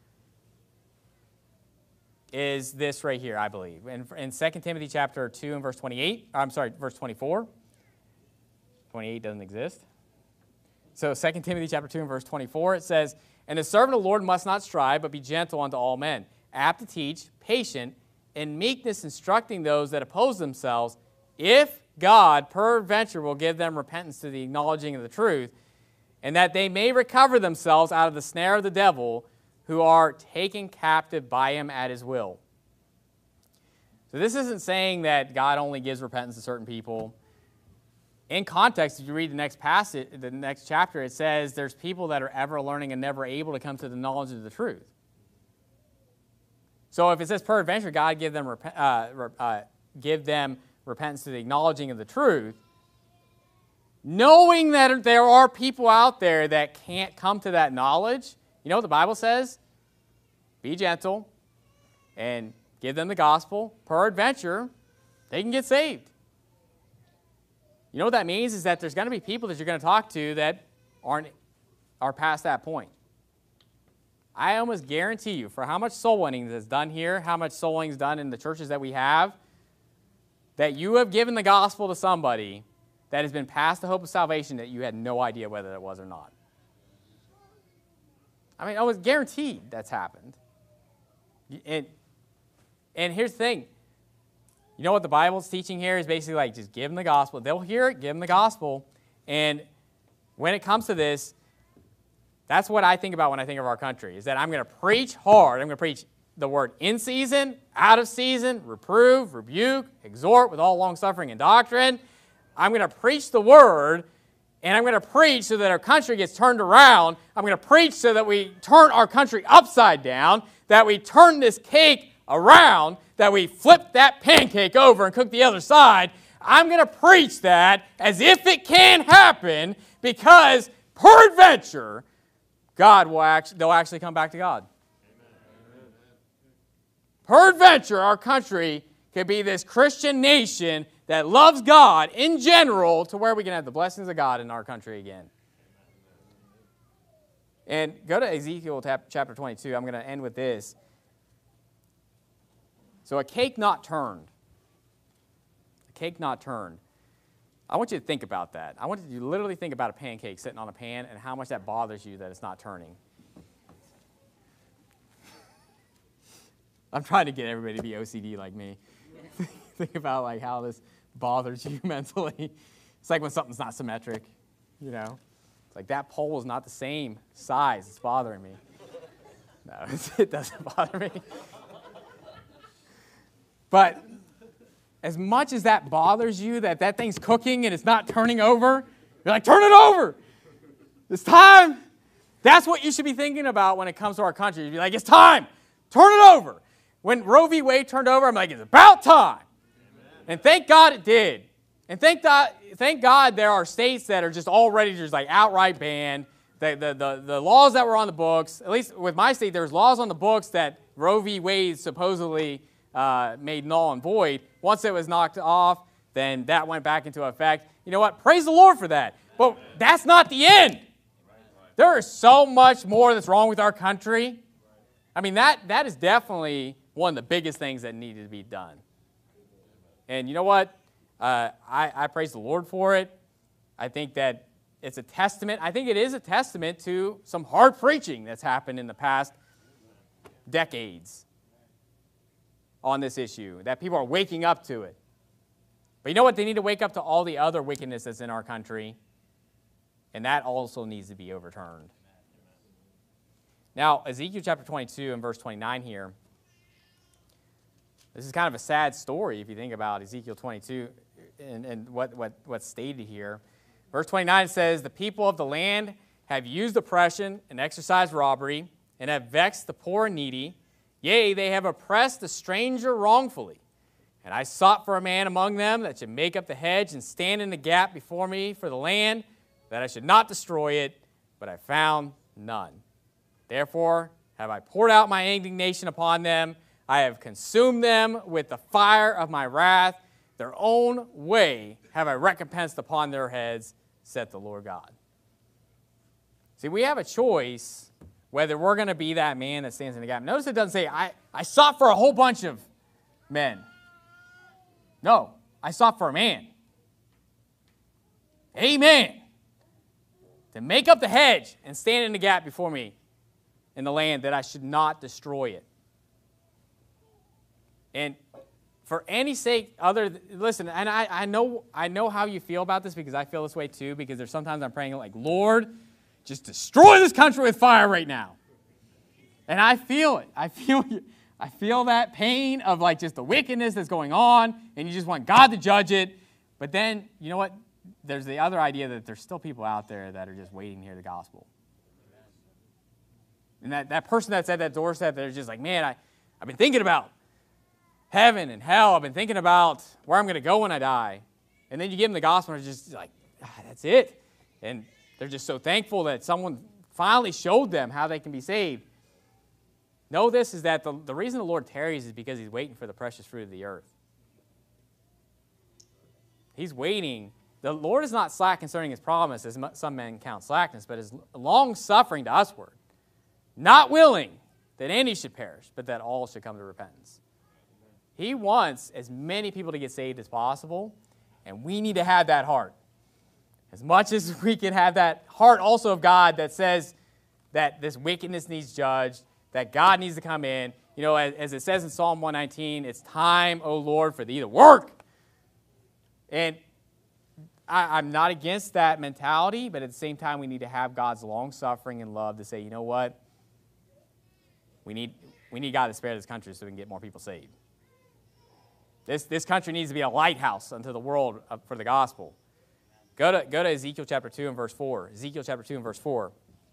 Is this right here, I believe. In 2 Timothy chapter 2 and verse 28, verse 24. 28 doesn't exist. So 2 Timothy chapter 2 and verse 24, it says, "And the servant of the Lord must not strive, but be gentle unto all men, apt to teach, patient, in meekness instructing those that oppose themselves, if God peradventure will give them repentance to the acknowledging of the truth, and that they may recover themselves out of the snare of the devil, who are taken captive by him at his will." So this isn't saying that God only gives repentance to certain people. In context, if you read the next passage, the next chapter, it says there's people that are ever learning and never able to come to the knowledge of the truth. So if it says peradventure, God give them repentance to the acknowledging of the truth, knowing that there are people out there that can't come to that knowledge, you know what the Bible says? Be gentle and give them the gospel. Peradventure, they can get saved. You know what that means is that there's going to be people that you're going to talk to that are past that point. I almost guarantee you, for how much soul winning is done here, how much soul winning is done in the churches that we have, that you have given the gospel to somebody that has been past the hope of salvation that you had no idea whether it was or not. I mean, I was guaranteed that's happened. And here's the thing. You know what the Bible's teaching here is basically like just give them the gospel. They'll hear it, give them the gospel. And when it comes to this, that's what I think about when I think of our country, is that I'm going to preach hard. I'm going to preach the word in season, out of season, reprove, rebuke, exhort with all long-suffering and doctrine. I'm going to preach the word, and I'm going to preach so that our country gets turned around. I'm going to preach so that we turn our country upside down, that we turn this cake around, that we flip that pancake over and cook the other side. I'm going to preach that as if it can happen, because peradventure, they'll actually come back to God. Amen. Peradventure, our country could be this Christian nation that loves God in general, to where we can have the blessings of God in our country again. And go to Ezekiel chapter 22. I'm going to end with this. So a cake not turned. A cake not turned. I want you to think about that. I want you to literally think about a pancake sitting on a pan and how much that bothers you that it's not turning. I'm trying to get everybody to be OCD like me. Think about like how this bothers you mentally. It's like when something's not symmetric, you know. It's like that pole is not the same size. It's bothering me. No, it doesn't bother me. But as much as that bothers you, that thing's cooking and it's not turning over, you're like, turn it over. It's time. That's what you should be thinking about when it comes to our country. You'd be like, it's time. Turn it over. When Roe v. Wade turned over, I'm like, it's about time. Amen. And thank God it did. And thank God there are states that are just already just like outright banned. The laws that were on the books, at least with my state, there's laws on the books that Roe v. Wade supposedly made null and void. Once it was knocked off, then that went back into effect. You know what? Praise the Lord for that. But that's not the end. There is so much more that's wrong with our country. I mean, that is definitely one of the biggest things that needed to be done. And you know what? I praise the Lord for it. I think that it's a testament. I think it is a testament to some hard preaching that's happened in the past decades on this issue, that people are waking up to it. But you know what? They need to wake up to all the other wickedness that's in our country, and that also needs to be overturned. Now, Ezekiel chapter 22 and verse 29 here, this is kind of a sad story if you think about Ezekiel 22 and what's stated here. Verse 29 says, "The people of the land have used oppression and exercised robbery, and have vexed the poor and needy. Yea, they have oppressed the stranger wrongfully. And I sought for a man among them that should make up the hedge and stand in the gap before me for the land, that I should not destroy it, but I found none. Therefore have I poured out my indignation upon them. I have consumed them with the fire of my wrath. Their own way have I recompensed upon their heads, saith the Lord God." See, we have a choice whether we're going to be that man that stands in the gap. Notice it doesn't say, I sought for a whole bunch of men. No, I sought for a man. Amen. to make up the hedge and stand in the gap before me in the land, that I should not destroy it. And for any sake listen, and I know how you feel about this, because I feel this way too, because there's sometimes I'm praying like, Lord, just destroy this country with fire right now. And I feel it. I feel that pain of like just the wickedness that's going on, and you just want God to judge it. But then, you know what? There's the other idea that there's still people out there that are just waiting to hear the gospel. And that person that's at that doorstep, they're just like, man, I've been thinking about heaven and hell. I've been thinking about where I'm going to go when I die. And then you give them the gospel, and it's just like, that's it. And they're just so thankful that someone finally showed them how they can be saved. Know this, is that the reason the Lord tarries is because he's waiting for the precious fruit of the earth. He's waiting. The Lord is not slack concerning his promise, as some men count slackness, but is long-suffering to usward, not willing that any should perish, but that all should come to repentance. He wants as many people to get saved as possible, and we need to have that heart. As much as we can have that heart also of God that says that this wickedness needs judged, that God needs to come in. You know, as it says in Psalm 119, it's time, O Lord, for thee to work. And I'm not against that mentality, but at the same time, we need to have God's long-suffering and love to say, you know what? We need God to spare this country so we can get more people saved. This country needs to be a lighthouse unto the world for the gospel. Go to Ezekiel chapter 2 and verse 4. Ezekiel chapter 2 and verse 4.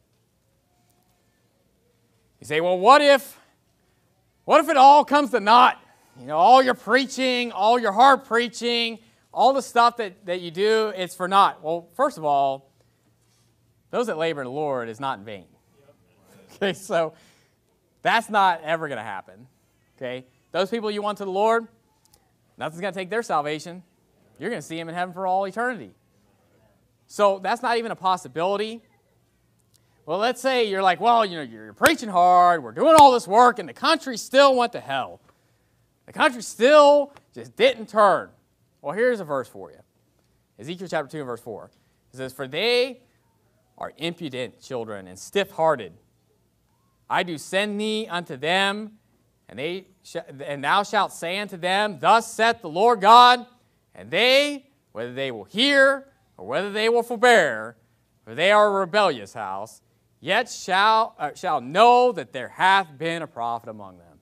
You say, well, what if it all comes to naught? You know, all your preaching, all your hard preaching, all the stuff that you do, it's for naught. Well, first of all, those that labor in the Lord is not in vain. Okay, so that's not ever going to happen. Okay, those people you want to the Lord, nothing's going to take their salvation. You're going to see them in heaven for all eternity. So that's not even a possibility. Well, let's say you're like, well, you know, you're preaching hard, we're doing all this work, and the country still went to hell. The country still just didn't turn. Well, here's a verse for you. Ezekiel chapter 2 and verse 4. It says, for they are impudent children and stiff-hearted. I do send thee unto them, and thou shalt say unto them, thus saith the Lord God, and they, whether they will hear or whether they will forbear, for they are a rebellious house, yet shall know that there hath been a prophet among them.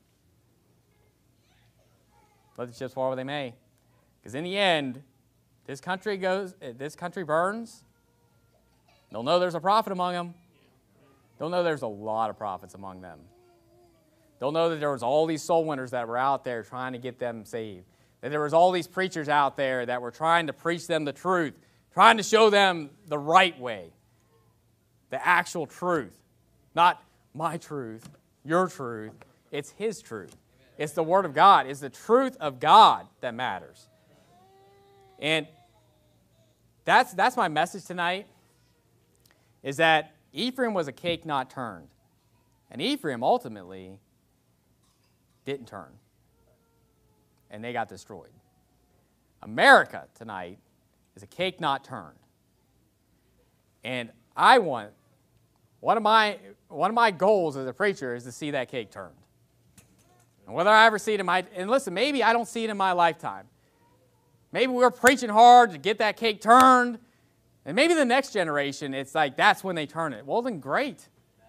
Let the chips fall where they may. Because in the end, this country burns. They'll know there's a prophet among them. They'll know there's a lot of prophets among them. They'll know that there was all these soul winners that were out there trying to get them saved. That there was all these preachers out there that were trying to preach them the truth, trying to show them the right way, the actual truth. Not my truth, your truth. It's his truth. It's the Word of God. It's the truth of God that matters. And that's my message tonight, is that Ephraim was a cake not turned. And Ephraim ultimately didn't turn. And they got destroyed. America tonight is a cake not turned. And I want, one of my goals as a preacher is to see that cake turned. And whether I ever see it and listen, maybe I don't see it in my lifetime. Maybe we're preaching hard to get that cake turned, and maybe the next generation, it's like that's when they turn it. Well, then great.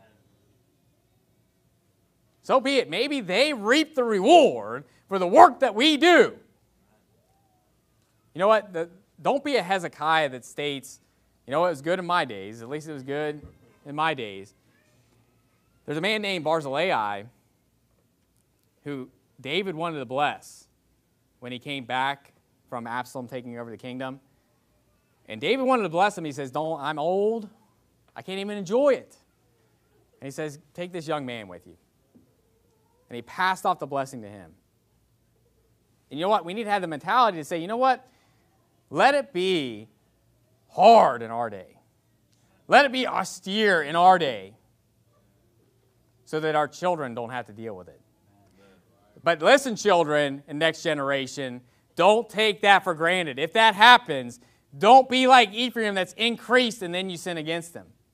So be it. Maybe they reap the reward for the work that we do. You know what? Don't be a Hezekiah that states, you know, it was good in my days. At least it was good in my days. There's a man named Barzillai who David wanted to bless when he came back from Absalom taking over the kingdom. And David wanted to bless him. He says, I'm old. I can't even enjoy it. And he says, take this young man with you. And he passed off the blessing to him. And you know what? We need to have the mentality to say, you know what? Let it be hard in our day. Let it be austere in our day so that our children don't have to deal with it. But listen, children and next generation, don't take that for granted. If that happens, don't be like Ephraim that's increased and then you sin against him.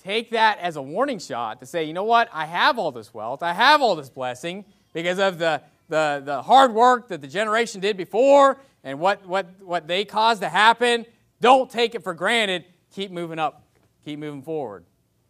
take that as a warning shot to say, you know what, I have all this wealth, I have all this blessing because of the hard work that the generation did before and what they caused to happen. Don't take it for granted. Keep moving up. Keep moving forward.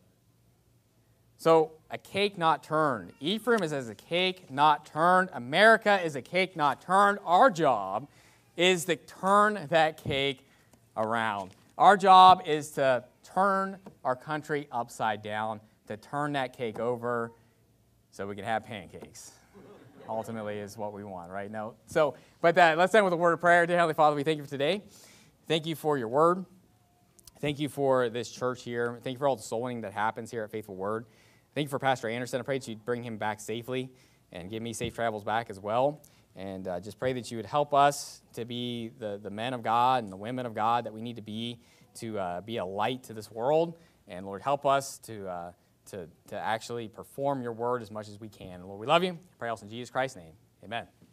So, a cake not turned. Ephraim is as a cake not turned. America is a cake not turned. Our job is to turn that cake around. Our job is to turn our country upside down, to turn that cake over so we can have pancakes. Ultimately is what we want, right? Now, let's end with a word of prayer. Dear Heavenly Father, we thank you for today. Thank you for your word. Thank you for this church here. Thank you for all the soul winning that happens here at Faithful Word. Thank you for Pastor Anderson. I pray that you'd bring him back safely and give me safe travels back as well. And just pray that you would help us to be the men of God and the women of God that we need to be a light to this world. And Lord, help us to actually perform your word as much as we can. Lord, we love you. I pray also in Jesus Christ's name. Amen.